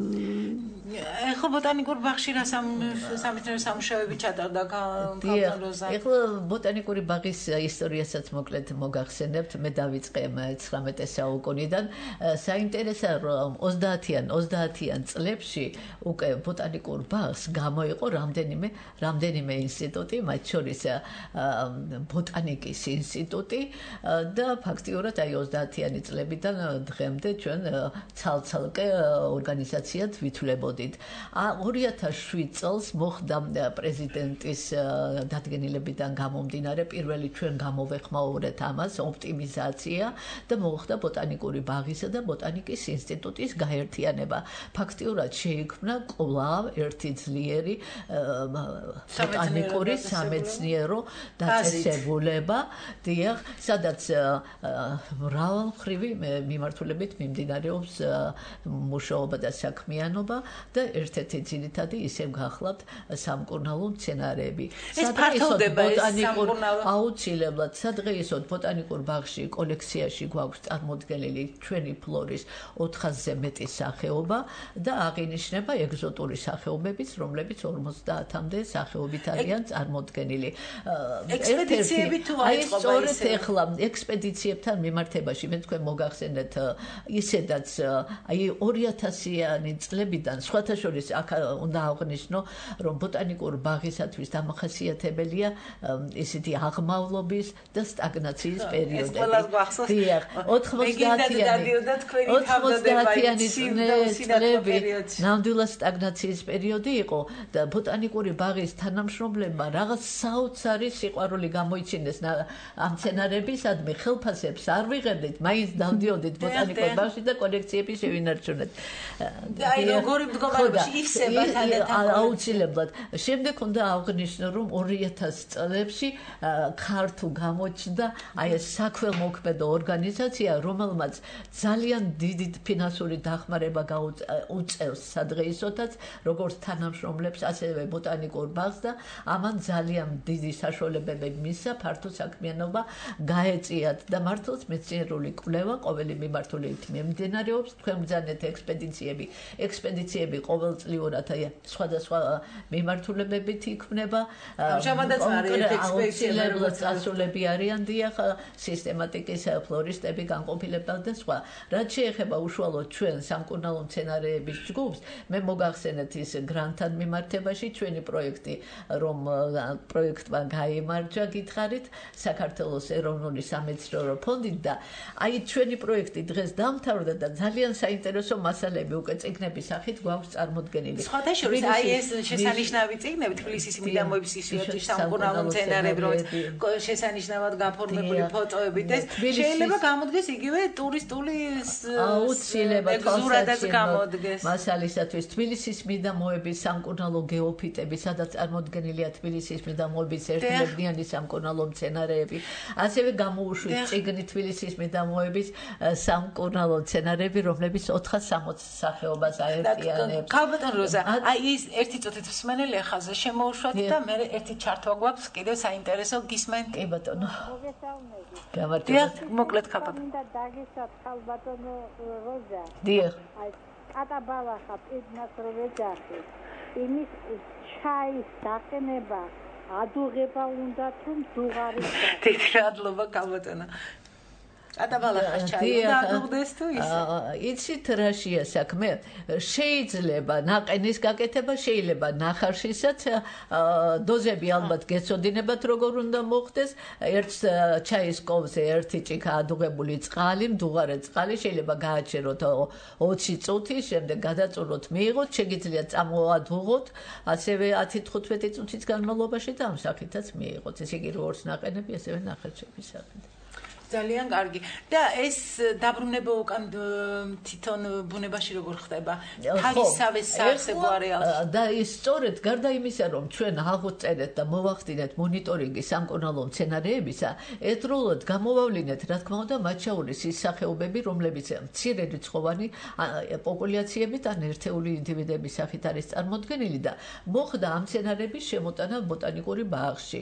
ეხლა ბოტანიკურ ბაღში რა სამეცნიერო სამუშაოები ჩატარდა კალბატონოზა ეხლა ბოტანიკური ბაღის ისტორიასაც მოკლედ მოგახსენებთ მე დავიწყე ცხრამეტე საუკუნიდან საინტერესოა რომ ოცდაათიან ოცდაათიან წლებში უკვე ბოტანიკურ ბაღს გამოიყო რამდენიმე რამდენიმე ინსტიტუტი მათ შორის ბოტანიკის ინსტიტუტი და ფაქტიურად აი ოცდაათიანი წლებიდან დღემდე ჩვენ ცალ-ცალკე ორგანიზაციად ვითვლებოდით. ორი ათას შვიდ წელს მოხდა პრეზიდენტის დადგენილებიდან გამომდინარე პირველი ჩვენ გამოვეხმაურეთ ამას ოპტიმიზაცია და მოხდა ბოტანიკური ბაღისა და ბოტანიკის ინსტიტუტის გაერთიანება. ფაქტიურად შეიქმნა კვლავ ერთი ძლიერი ბოტანიკური სამეცნიერო დაწესებულება, დიახ, სადაც მრავალმხრივი მიმართულებით მიმდინარეობს მუშაობა და საქმიანობა და ერთ-ერთი ძირითადი ისევ გახლავთ სამკურნალო მცენარეები. ეს ფართოვდება ეს სამკურნალო აუცილებლად სადღეისოდ ბოტანიკურ ბაღში კოლექციაში გვაქვს წარმოდგენილი ჩვენი ფლორის ოთხ ათასზე მეტი სახეობა და აღინიშნება ეგზოტური სახეობებიც, რომლებიც ორმოცდაათამდე სახეობით არიან წარმოდგენილი. ექსპედიციები თუ აიწყობა ისე? სწორედ ეხლა ექსპედიციებთან მიმართებაში მე თქვენ მოგახსენეთ ისედაც აი ორი ათასიანი წლებიდან სხვათა შორის აქ უნდა აღვნიშნო, რომ ბოტანიკურ ბაღისათვის დამახასიათებელია ისეთი აღმავლობის და სტაგნაციის პერიოდები. ეს ყველას გვახსოვს. დიახ, ოცდაათიანი წლები ნამდვილად სტაგნაციის პერიოდი იყო და ბოტანიკური ბაღის თანამშრომლებმა რაღაც საოცარი სიყვარული გამოიჩინეს ამ მცენარეებისადმი, ხელფასებს არ ვიღებდით, მაინც დავდიოდით ბოტანიკურ ბაღში და კოლექციები შევინარჩუნეთ. აი როგორი მდგომარეობაში იხსება თანდათან აუცილებლად. შემდეგ უნდა აღვნიშნო, რომ ორი ათას წლებში ქართულ გამოჩნდა აი ეს საქველმოქმედო ორგანიზაცია, რომელმაც ძალიან დიდი ფინანსური დახმარება უწევს სადღეისოდაც, როგორც თანამშრომლებს, ასევე ბოტანიკურ ბაღს და ამან ძალიან დიდი საშუალებები მისცა ფართო საქმიანობა გაეწიათ და მართლაც მეცნიერული კვლევა ყოველი მიმართულებით მიმდინარეობს. თქვენ ბრძანეთ ექსპედიციები, ექსპედიციები ყოველწლიურად აი სხვადასხვა მიმართულებებით იქმნება. ამჟამადაც არის ექსპედიციები წასულები არიან დიახ, სისტემატიკის ფლორისტები, განყოფილებდა და სხვა. რაც შეეხება უშუალოდ ჩვენ სამკურნალო მცენარეების ჯგუფს, მე მოგახსენეთ ის გრანტთან მიმართებაში ჩვენი პროექტი, რომ პროექტმა გაიმარჯვა გითხარით საქართველოს ეროვნული სამეცნიერო ფონდით და აი ჩვენი პროექტი დღეს დამთავრდა და ძალიან საინტერესო მასალები უკვე წიგნების სახით გვაქვს წარმოდგენილი. სხვათა შორის აი ეს შესანიშნავი წიგნები თბილისის მიდამოების ისიოთი სამკურნალო მცენარეები, რომელიც შესანიშნავად გაფორმებული ფოტოებით ეს შეიძლება გამოდგეს იგივე ტურისტული აუცილებლად ეგზურადაც გამოდგეს. მასალისათვის თბილისის მიდამოების სამკურნალო გეოფიტები, სადაც წარმოდგენილია თბილისის მიდამოების ერთმლიანი სამკურნალო მცენარეები, ასევე გამოუშვით წიგნი თბილისის მიდამოების სამკურნალო მცენარეები, რომლებიც ოთხას სამოცი სახეობას აერთიანებს. ქალბატონ როზა, აი ის ერთი წუთით მსმენელი ახალზე შემოუშვათ და მე ერთი ჩართვა გვაქვს კიდევ საინტერესო გისმენთ. კი ბატონო. მოგესალმებით. დიახ, მოკლედ ქალბატონო. მინდა დაგისვათ ქალბატონო როზა. დიახ. აი კატაბალახა პედნას რო ვეძახი. იმის ჩაის დაყენება ადუღება უნდა თუ მდუღარის. თეთრადლობა ქალბატონო. კატაბალახა ჩაი უნდა ადუღდეს თუ ისე? იცით რა შეა საქმე? შეიძლება ნაყენის გაკეთება, შეიძლება ნახარშისაც დოზები ალბათ გეცოდინებათ როგორ უნდა მოხდეს. ერთ ჩაის kovზე ერთი ჭიქა ადუღებული წყალი, მდუღარე წყალი შეიძლება გააჩეროთ ოცი წუთი, შემდეგ გადაწუროთ მიიღოთ, შეგიძლიათ წამოადუღოთ, ასევე ათი თხუთმეტი წუთის განმავლობაში და ამ სახითაც მიიღოთ. ესე იგი როგორც ნაყენები, ასევე ნახარჩების სახით. ძალიან კარგი. და ეს დაბრუნება უკან თვითონ ბუნებაში როგორ ხდება? თავისავე საარსებო არეალში. და ის სწორედ გარდა იმისა, რომ ჩვენ აღვწერეთ და მოვახდინეთ მონიტორინგი სამკურნალო მცენარეებისა, ერთდროულად გამოვავლინეთ, რა თქმა უნდა, მათ შორის ის სახეობები, რომლებიც მცირე რიცხოვანი პოპულაციებით ან ერთეული ინდივიდების სახით არის წარმოდგენილი და მოხდა ამ მცენარეების შემოტანა ბოტანიკური ბაღში.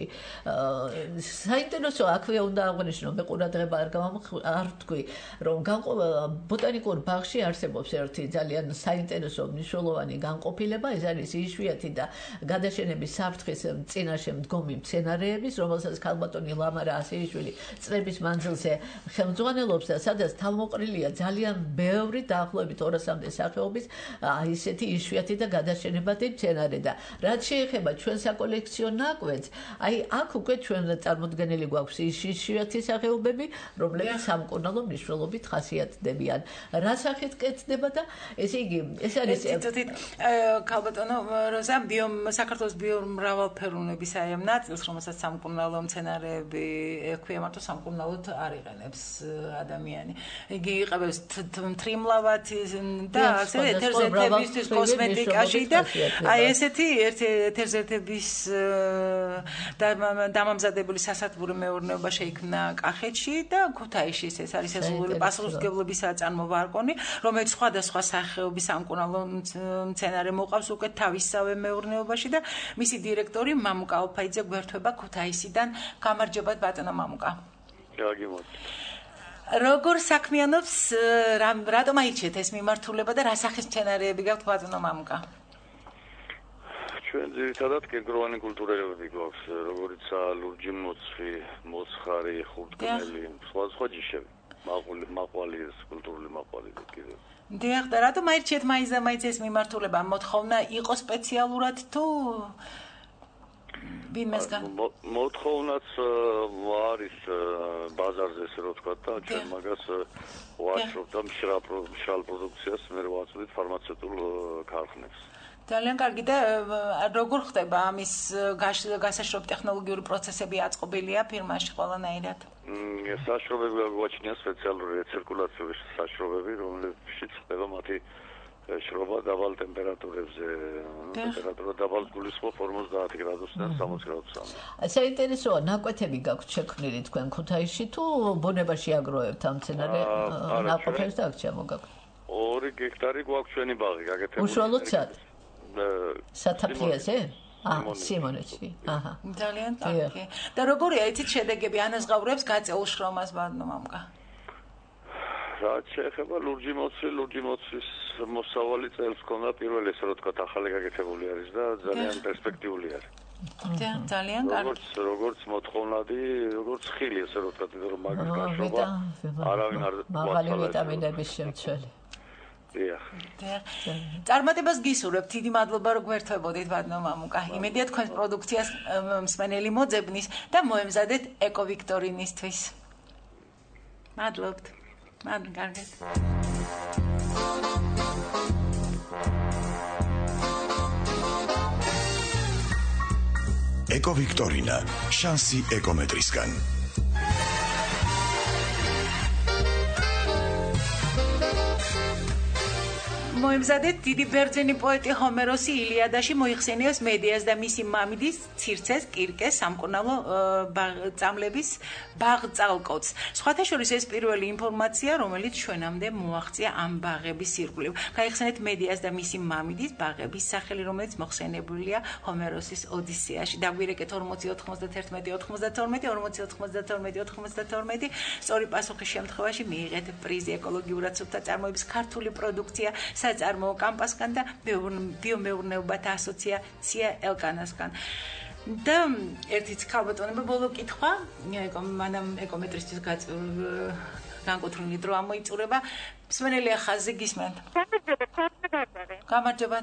საინტერესო აქვე უნდა აღვნიშნო, მე ყურადღება არ თქვი, რომ ბოტანიკურ ბაღში არსებობს ერთი ძალიან საინტერესო მნიშვნელოვანი განყოფილება, ეს არის იშვიათი და გადაშენების საფრთხის წინაშე მდგომი მცენარეების, რომელსაც ქალბატონი ლამარა ასეიშვილი წლების მანძილზე ხელმძღვანელობს და სადაც თავმოყრილია ძალიან ბევრი დაახლოებით ორასამდე სახეობის ისეთი იშვიათი და გადაშენებადი მცენარე და რაც შეეხება ჩვენ საკოლექციო ნაკვეთს, აი აქ უკვე ჩვენ წარმოდგენილი გვაქვს ის იშვიათი სახეობები, რომლებიც სამკურნალო მნიშვნელობით ხასიათდებიან. რა სახით კეთდება და ესე იგი, ეს არის ცოტით ქალბატონო როზა, საქართველოს ბიომრავალფეროვნების აი ამ ნაწილს, რომელსაც სამკურნალო მცენარეები ექვია, მარტო სამკურნალოდ არ იყენებს ადამიანი. იგი იყენებს მთრიმლავად და ასე ეთერზეთებისთვის კოსმეტიკაში და აი ესეთი ეთერზეთების დამამზადებული სასათბური მეურნეობა შეიქმნა კახეთში ქუთაისში და ქუთაისში ეს არის ეზოლური პასუხისმგებლობის საწარმო ვარკონი, რომელიც სხვადასხვა სახეობის სამკურნალო მცენარე მოყავს უკვე თავისსავე მეურნეობაში და მისი დირექტორი მამუკა ოფაიძე გვერდება ქუთაისიდან. გამარჯობა ბატონო მამუკა. როგორ საქმიანობს, რატომ აირჩიეთ ეს მიმართულება და რა სახის მცენარეები გაქვთ ბატონო მამუკა? ჩვენ ძირითადად კენკროვანი კულტურები გვაქვს, როგორიცაა ლურჯი მოცვი, მოცხარი, ხურტკმელი, სხვა სხვა ჯიშები. მაყული, მაყვალი, კულტურული მაყვალი და კიდევ. დიახ, და რატომ აირჩიეთ მაინც და მაინც ეს მიმართულება? მოთხოვნა იყო სპეციალურად თუ ვინმესგან? მოთხოვნაც არის ბაზარზე ესე რომ ვთქვა და ჩვენ მაგას ვაჭრობთ და მშრალ პროდუქციას მე ვაწვდით ფარმაცევტულ ქარხნებს. ძალიან კარგი და როგორ ხდება ამის გასაშრობ ტექნოლოგიური პროცესები აწყობილია ფირმაში ყველანაირად? საშრობები გვაჩნია სპეციალური რეცირკულაციური საშრობები, რომლებშიც ხდება მათი შრობა დაბალ ტემპერატურებზე, ტემპერატურა დაბალ გულისხმობს ორმოცდაათი გრადუსიდან სამოცი გრადუსამდე. საინტერესოა, ნაკვეთები გაქვთ შექმნილი თქვენ ქუთაისში თუ ბუნებაში აგროვებთ ამ მცენარე ნაყოფებს და აქ ჩამოგაქვთ? ორი გექტარი გვაქვს ჩვენი ბაღი გაკეთებული. უშუალოდ სად? სათაფლიაზე? აა, სიმონეთში. აჰა. ძალიან კარგი. და როგორია იცით შედეგები ანაზღაურებს გაწეულ შრომას ბატონო მამუკა? რაც შეეხება ლურჯი მოცვი, ლურჯი მოცვის მოსავალი წელს ქონდა პირველი ესე რომ თქვა ახალი გაკეთებული არის და ძალიან პერსპექტიული არის. ძალიან კარგი. როგორც როგორც მოთხოვნადი, როგორც ხილი ესე რომ თქვა, რომ მაგის გაშრობა არავინ არ მაღალი ვიტამინების შემცველი. დიახ. წარმატებას გისურვებთ, დიდი მადლობა რომ გვერდებოდით ბატონო მამუკა. იმედია თქვენს პროდუქციას მსმენელი მოძებნის და მოემზადეთ ეკოვიქტორინისთვის. მადლობთ. მადლ კარგად. ეკოვიქტორინა, შანსი ეკომეტრისგან. მოემზადეთ დიდი ბერძენი პოეტი ჰომეროსი ილიადაში მოიხსენიებს მედეას და მისი მამიდის ცირცეს, კირკეს, სამკურნალო წამლების ბაღ-წალკოც. სხვათა შორის ეს პირველი ინფორმაცია, რომელიც ჩვენამდე მოაღწია ამ ბაღების ირგვლივ. გაიხსენეთ მედეას და მისი მამიდის ბაღების სახელი, რომელიც მოხსენებულია ჰომეროსის ოდისეაში. დაგვირეკეთ ორმოცი ოთხმოცდათერთმეტი ოთხმოცდათორმეტი ორმოცი ოთხმოცდათორმეტი ოთხმოცდათორმეტი. სწორი პასუხის შემთხვევაში მიიღეთ პრიზი ეკოლოგიურად სუფთა წარმოების ქართული პროდუქცია საწარმოო კამპასგან და ბიომეურნეობათა ასოციაცია ელკანასგან. და ერთიც ქალბატონებო ბოლო კითხვა, მანამ ეკომეტრისთვის განკუთვნილი დრო ამოიწურება. მსმენელი ახალზე გისმენთ. გამარჯობა.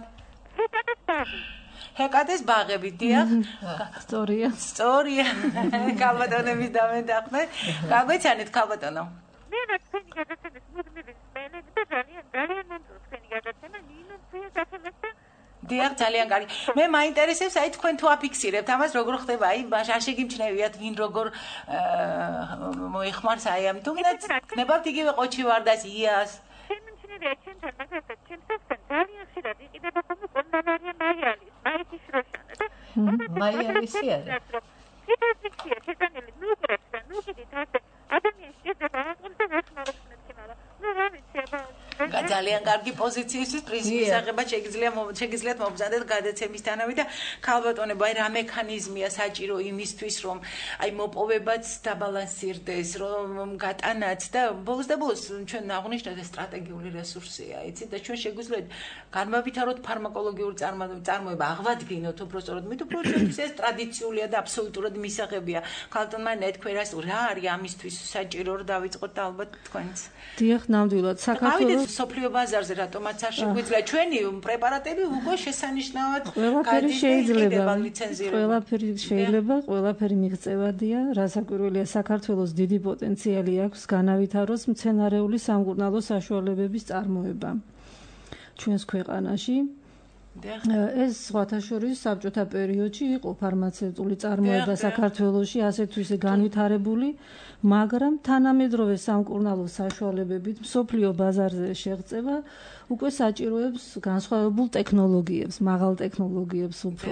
ჰეკატეს ბაღები, დიახ. სწორია. სწორია. ქალბატონების დამენდახნე. გაგვეცანეთ ქალბატონო. მე რა თქვენი გადაცემის მუდმივი მსმენელი და ძალიან ძალიან მომწონს თქვენი გადაცემა, ნინო თქვენ გასამესტა. დიახ, ძალიან კარგი. მე მაინტერესებს, აი თქვენ თუ აფიქსირებთ ამას, როგორ ხდება, აი არ შეგიმჩნევიათ, ვინ როგორ მოიხმარს აი ამ თუნდაც ნებავთ იგივე ყოჩი ვარდას იას. შემიმჩნევია ჩემთან მაგალითად, ჩემსთან ძალიან ხშირად იყიდება ხოლმე კონდანარია მაიალის, მაიალის როშანა და მაიალისი არის. ფიზიკია შეგანილი ნუგრებს და ნუგიდით ასე ადამიანს შეიძლება აღწევს და ნახმარობს მეცნიერა. ნუ რა ვიცი აბა ძალიან კარგი პოზიციისთვის პრიზის მისაღებად შეგიძლია შეგიძლიათ მომზადეთ გადაცემისთანავე და ქალბატონებო, აი რა მექანიზმია საჭირო იმისთვის, რომ აი მოპოვებაც დაბალანსირდეს, რომ გატანაც და ბოლოს და ბოლოს ჩვენ აღვნიშნეთ ეს სტრატეგიული რესურსია, იცით და ჩვენ შეგვიძლია განმავითაროთ ფარმაკოლოგიური წარმოება, აღვადგინოთ უბრალოდ, მით უბრალოდ ეს ტრადიციულია და აბსოლუტურად მისაღებია. ქალბატონმა ნეთქვერას რა არის ამისთვის საჭირო რომ დავიწყოთ და ალბათ თქვენც. დიახ, ნამდვილად საქართველოს სოფლიო ბაზარზე რატომაც არ შეგვიძლია ჩვენი პრეპარატები უკვე შესანიშნავად ყველაფერი შეიძლება ყველაფერი შეიძლება ყველაფერი მიღწევადია რასაკვირველია საქართველოს დიდი პოტენციალი აქვს განავითაროს მცენარეული სამკურნალო საშუალებების წარმოება ჩვენს ქვეყანაში ეს სხვათა შორის საბჭოთა პერიოდში იყო ფარმაცევტული წარმოება საქართველოში ასე თუ ისე განვითარებული მაგრამ თანამედროვე სამკურნალო საშუალებებით მსოფლიო ბაზარზე შეღწევა უკვე საჭიროებს განსხვავებულ ტექნოლოგიებს, მაღალ ტექნოლოგიებს უფრო.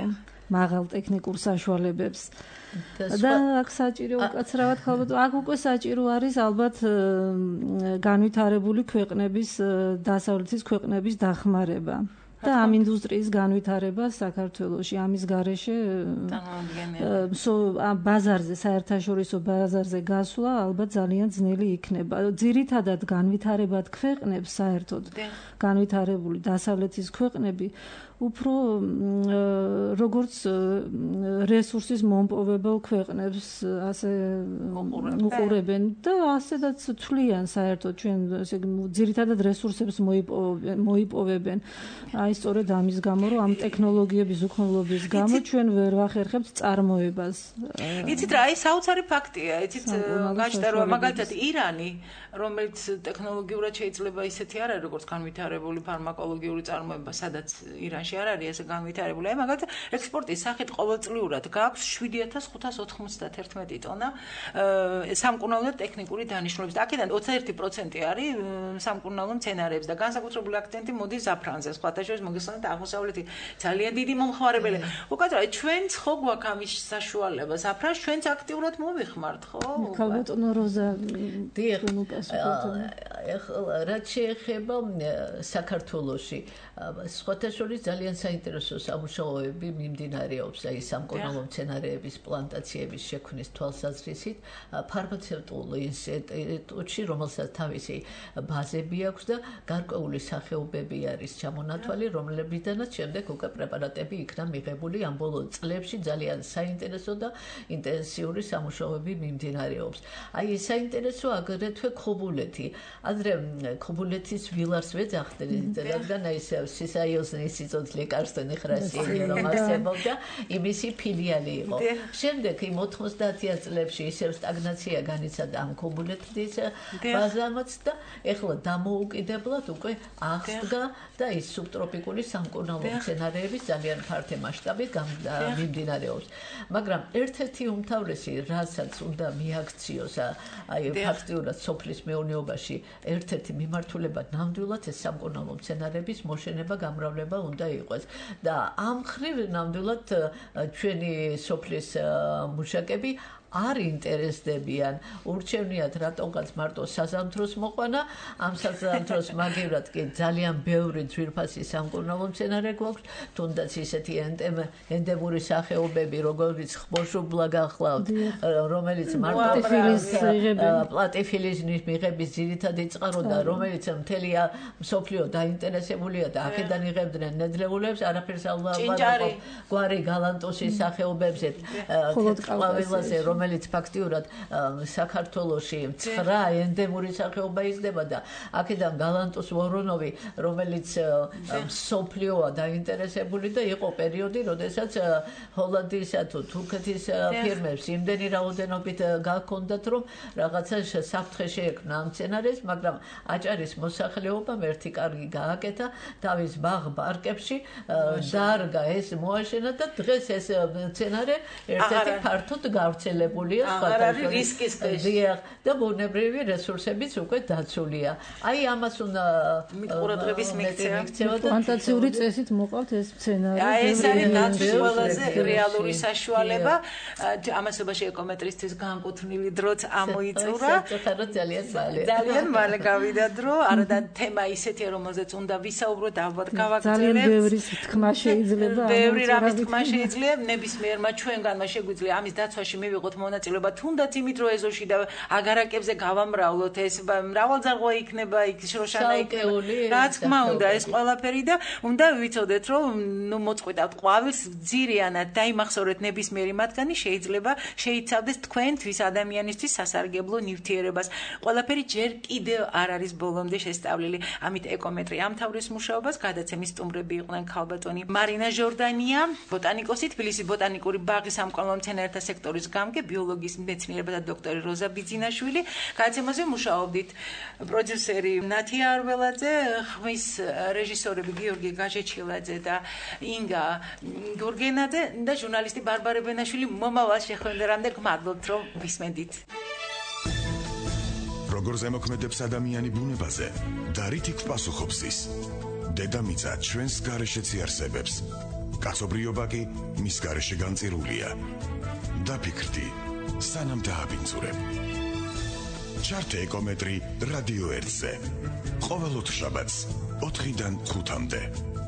მაღალ ტექნიკურ საშუალებებს. და აქ საჭირო უკაცრავად ხალხო, აქ უკვე საჭირო არის ალბათ განვითარებული ქვეყნების, დასავლეთის ქვეყნების დახმარება. და ამ ინდუსტრიის განვითარება საქართველოში ამის გარეშე ბაზარზე საერთაშორისო ბაზარზე გასვლა ალბათ ძალიან ძნელი იქნება. ძირითადად განვითარებად ქვეყნებს საერთოდ განვითარებული დასავლეთის ქვეყნები უფრო როგორც რესურსის მომპოვებელ ქვეყნებს ასე უყურებენ და ასედაც თვლიან საერთოდ ჩვენ ესე ძირითადად რესურსებს მოიპოვებენ. აი სწორედ ამის გამო რომ ამ ტექნოლოგიების უქონლობის გამო ჩვენ ვერ ვახერხებთ წარმოებას. იცით რა, აი საოცარი ფაქტია, იცით გაჩნდა რომ მაგალითად ირანი, რომელიც ტექნოლოგიურად შეიძლება ისეთი არ არის როგორც განვითარებული ფარმაკოლოგიური წარმოება, სადაც ირანში არ არის ესე განვითარებული. აი მაგალითად ექსპორტის სახით ყოველწლიურად გააქვს შვიდი ათას ხუთას ოცდაათმეტი ტონა სამკურნალო ტექნიკური დანიშნულების. აქედან ოცდაერთი პროცენტი არის სამკურნალო მცენარეებს და განსაკუთრებული აქცენტი მოდის ზაფრანზე. სხვათა შორის მოგესალმებით აღმოსავლეთი ძალიან დიდი მომხმარებელი. უკაცრავად ჩვენც ხო გვაქვს ამის საშუალება. ზაფრანს ჩვენც აქტიურად მოვიხმართ, ხო? ქალბატონო როზა დიახ. რაც შეეხება საქართველოში სხვათა შორის ძალიან საინტერესო სამუშაოები მიმდინარეობს აი სამკურნალო მცენარეების პლანტაციების შექმნის თვალსაზრისით ფარმაცევტულ ინსტიტუტში, რომელსაც თავისი ბაზები აქვს და გარკვეული სახეობები არის ჩამონათვალი, რომლებიდანაც შემდეგ უკვე პრეპარატები იქნა მიღებული. ამ ბოლო წლებში ძალიან საინტერესო და ინტენსიური სამუშაოები მიმდინარეობს. აი საინტერესო აგრეთვე ქობულეთი. ადრე ქობულეთის ვილარს ვეძახდით, რადგან აი სისაიოსნის სიცოცხლე ლეკარსტენი ხრასიანი რომ არსებობდა, იმისი ფილიალი იყო. შემდეგ იმ ოცდაათიან წლებში ისევ სტაგნაცია განიცადა ამ ქობულეთის ბაზამაც და ეხლა დამოუკიდებლად უკვე აღსდგა და ის სუბტროპიკული სამკურნალო მცენარეების ძალიან ფართე მასშტაბით მიმდინარეობს. მაგრამ ერთ-ერთი უმთავრესი, რასაც უნდა მიაქციოს აი ფაქტიურად სოფლის მეურნეობაში ერთ-ერთი მიმართულება ნამდვილად ეს სამკურნალო მცენარეების მოშენება გამრავლება უნდა იყოს და ამ ხრივ ნამდვილად ჩვენი სოფლის მუშაკები არ ინტერესდებიან. ურჩევნიათ რატომღაც მარტო საზამთროს მოყვანა, ამ საზამთროს მაგივრად კი ძალიან ბევრი ძვირფასი სამკურნალო მცენარე გვაქვს, თუნდაც ისეთი ენდემური სახეობები, როგორც ხბოშუბლა გახლავთ, რომელიც მარტო პლატიფილის მიღების ძირითადი წყარო და რომელიც მთელი მსოფლიო დაინტერესებულია და აქედან იღებდნენ ნედლეულებს, არაფერს ალვარ გვარი გალანტოსის სახეობებზე, თეთრყავილაზე, რომელიც ფაქტიურად საქართველოში ცხრა ენდემური სახეობა იზრდება და აქედან გალანტოს ვორონოვი, რომელიც მსოფლიოა დაინტერესებული და იყო პერიოდი, როდესაც ჰოლანდიისა თუ თურქეთის ფირმებს იმდენი რაოდენობით გაქონდათ, რომ რაღაცა საფრთხე შეექმნა ამ მცენარეს, მაგრამ აჭარის მოსახლეობამ ერთი კარგი გააკეთა თავის ბაღ-პარკებში, დარგა ეს მოაშენა და დღეს ეს მცენარე ერთ-ერთი ფართოდ გავრცელებულია. არ არის რისკის ქვეშ და ბუნებრივი რესურსებიც უკვე დაცულია. აი ამას უნდა მიყურადღების მიქცევა და ფანტაზიური წესით მოყავთ ეს მცენარე. აი ეს არის ნაცვლად ყველაზე რეალური საშუალება. ამასობაში ეკომეტრისთვის განკუთვნილი დროც ამოიწურა. ძალიან მალე. ძალიან მალე გავიდა დრო, არა და თემა ისეთია, რომელზეც უნდა ვისაუბროთ, ალბათ გავაგრძელებთ. ძალიან ბევრი თქმა შეიძლება. ბევრი რამის თქმა შეიძლება, ნებისმიერმა ჩვენგანმა შეგვიძლია ამის დაცვაში მივიღოთ მონაწილეობა, თუნდაც იმით რომ ეზოში და აგარაკებზე გავამრავლოთ, ეს მრავალძარღვა იქნება, იქ შროშანა იქნება. რა თქმა უნდა, ეს ყველაფერი და უნდა ვიცოდეთ, რომ ნუ მოწყვეტავთ ყვავილს ძირიანად დაიმახსოვრეთ ნებისმიერი მათგანი შეიძლება შეიცავდეს თქვენთვის ადამიანისთვის სასარგებლო ნივთიერებას. ყველაფერი ჯერ კიდევ არ არის ბოლომდე შესწავლილი. ამით ეკომეტრი ამთავრებს მუშაობას, გადაცემის სტუმრები იყვნენ ქალბატონი მარინა ჟორდანია, ბოტანიკოსი, თბილისის ბოტანიკური ბაღის სამკურნალო მცენარეთა სექტორის გამგე, ბიოლოგიის მეცნიერებათა დოქტორი როზა ბიძინაშვილი. გადაცემაზე მუშაობდით პროდიუსერი ნათია არველაძე, ხმის რეჟისორები გიორგი გაჟეჩილაძე და ინგა გურგენაძე და ჟურნალისტი ბარბარე ბენაშვილი. მომავალ შეხვედრამდე გმადლობთ, რომ ვისმენდით. როგორ ზემოქმედებს ადამიანი ბუნებაზე და რით იქ პასუხობს ის? დედამიწა ჩვენს გარეშეც იარსებებს. კაცობრიობა კი მის გარეშე განწირულია. დაფიქრდი, სანამ დააბინძურებ. ჩართე ეკომეტრი რადიო ერთზე. ყოველ ოთხშაბათს ოთხიდან ხუთამდე.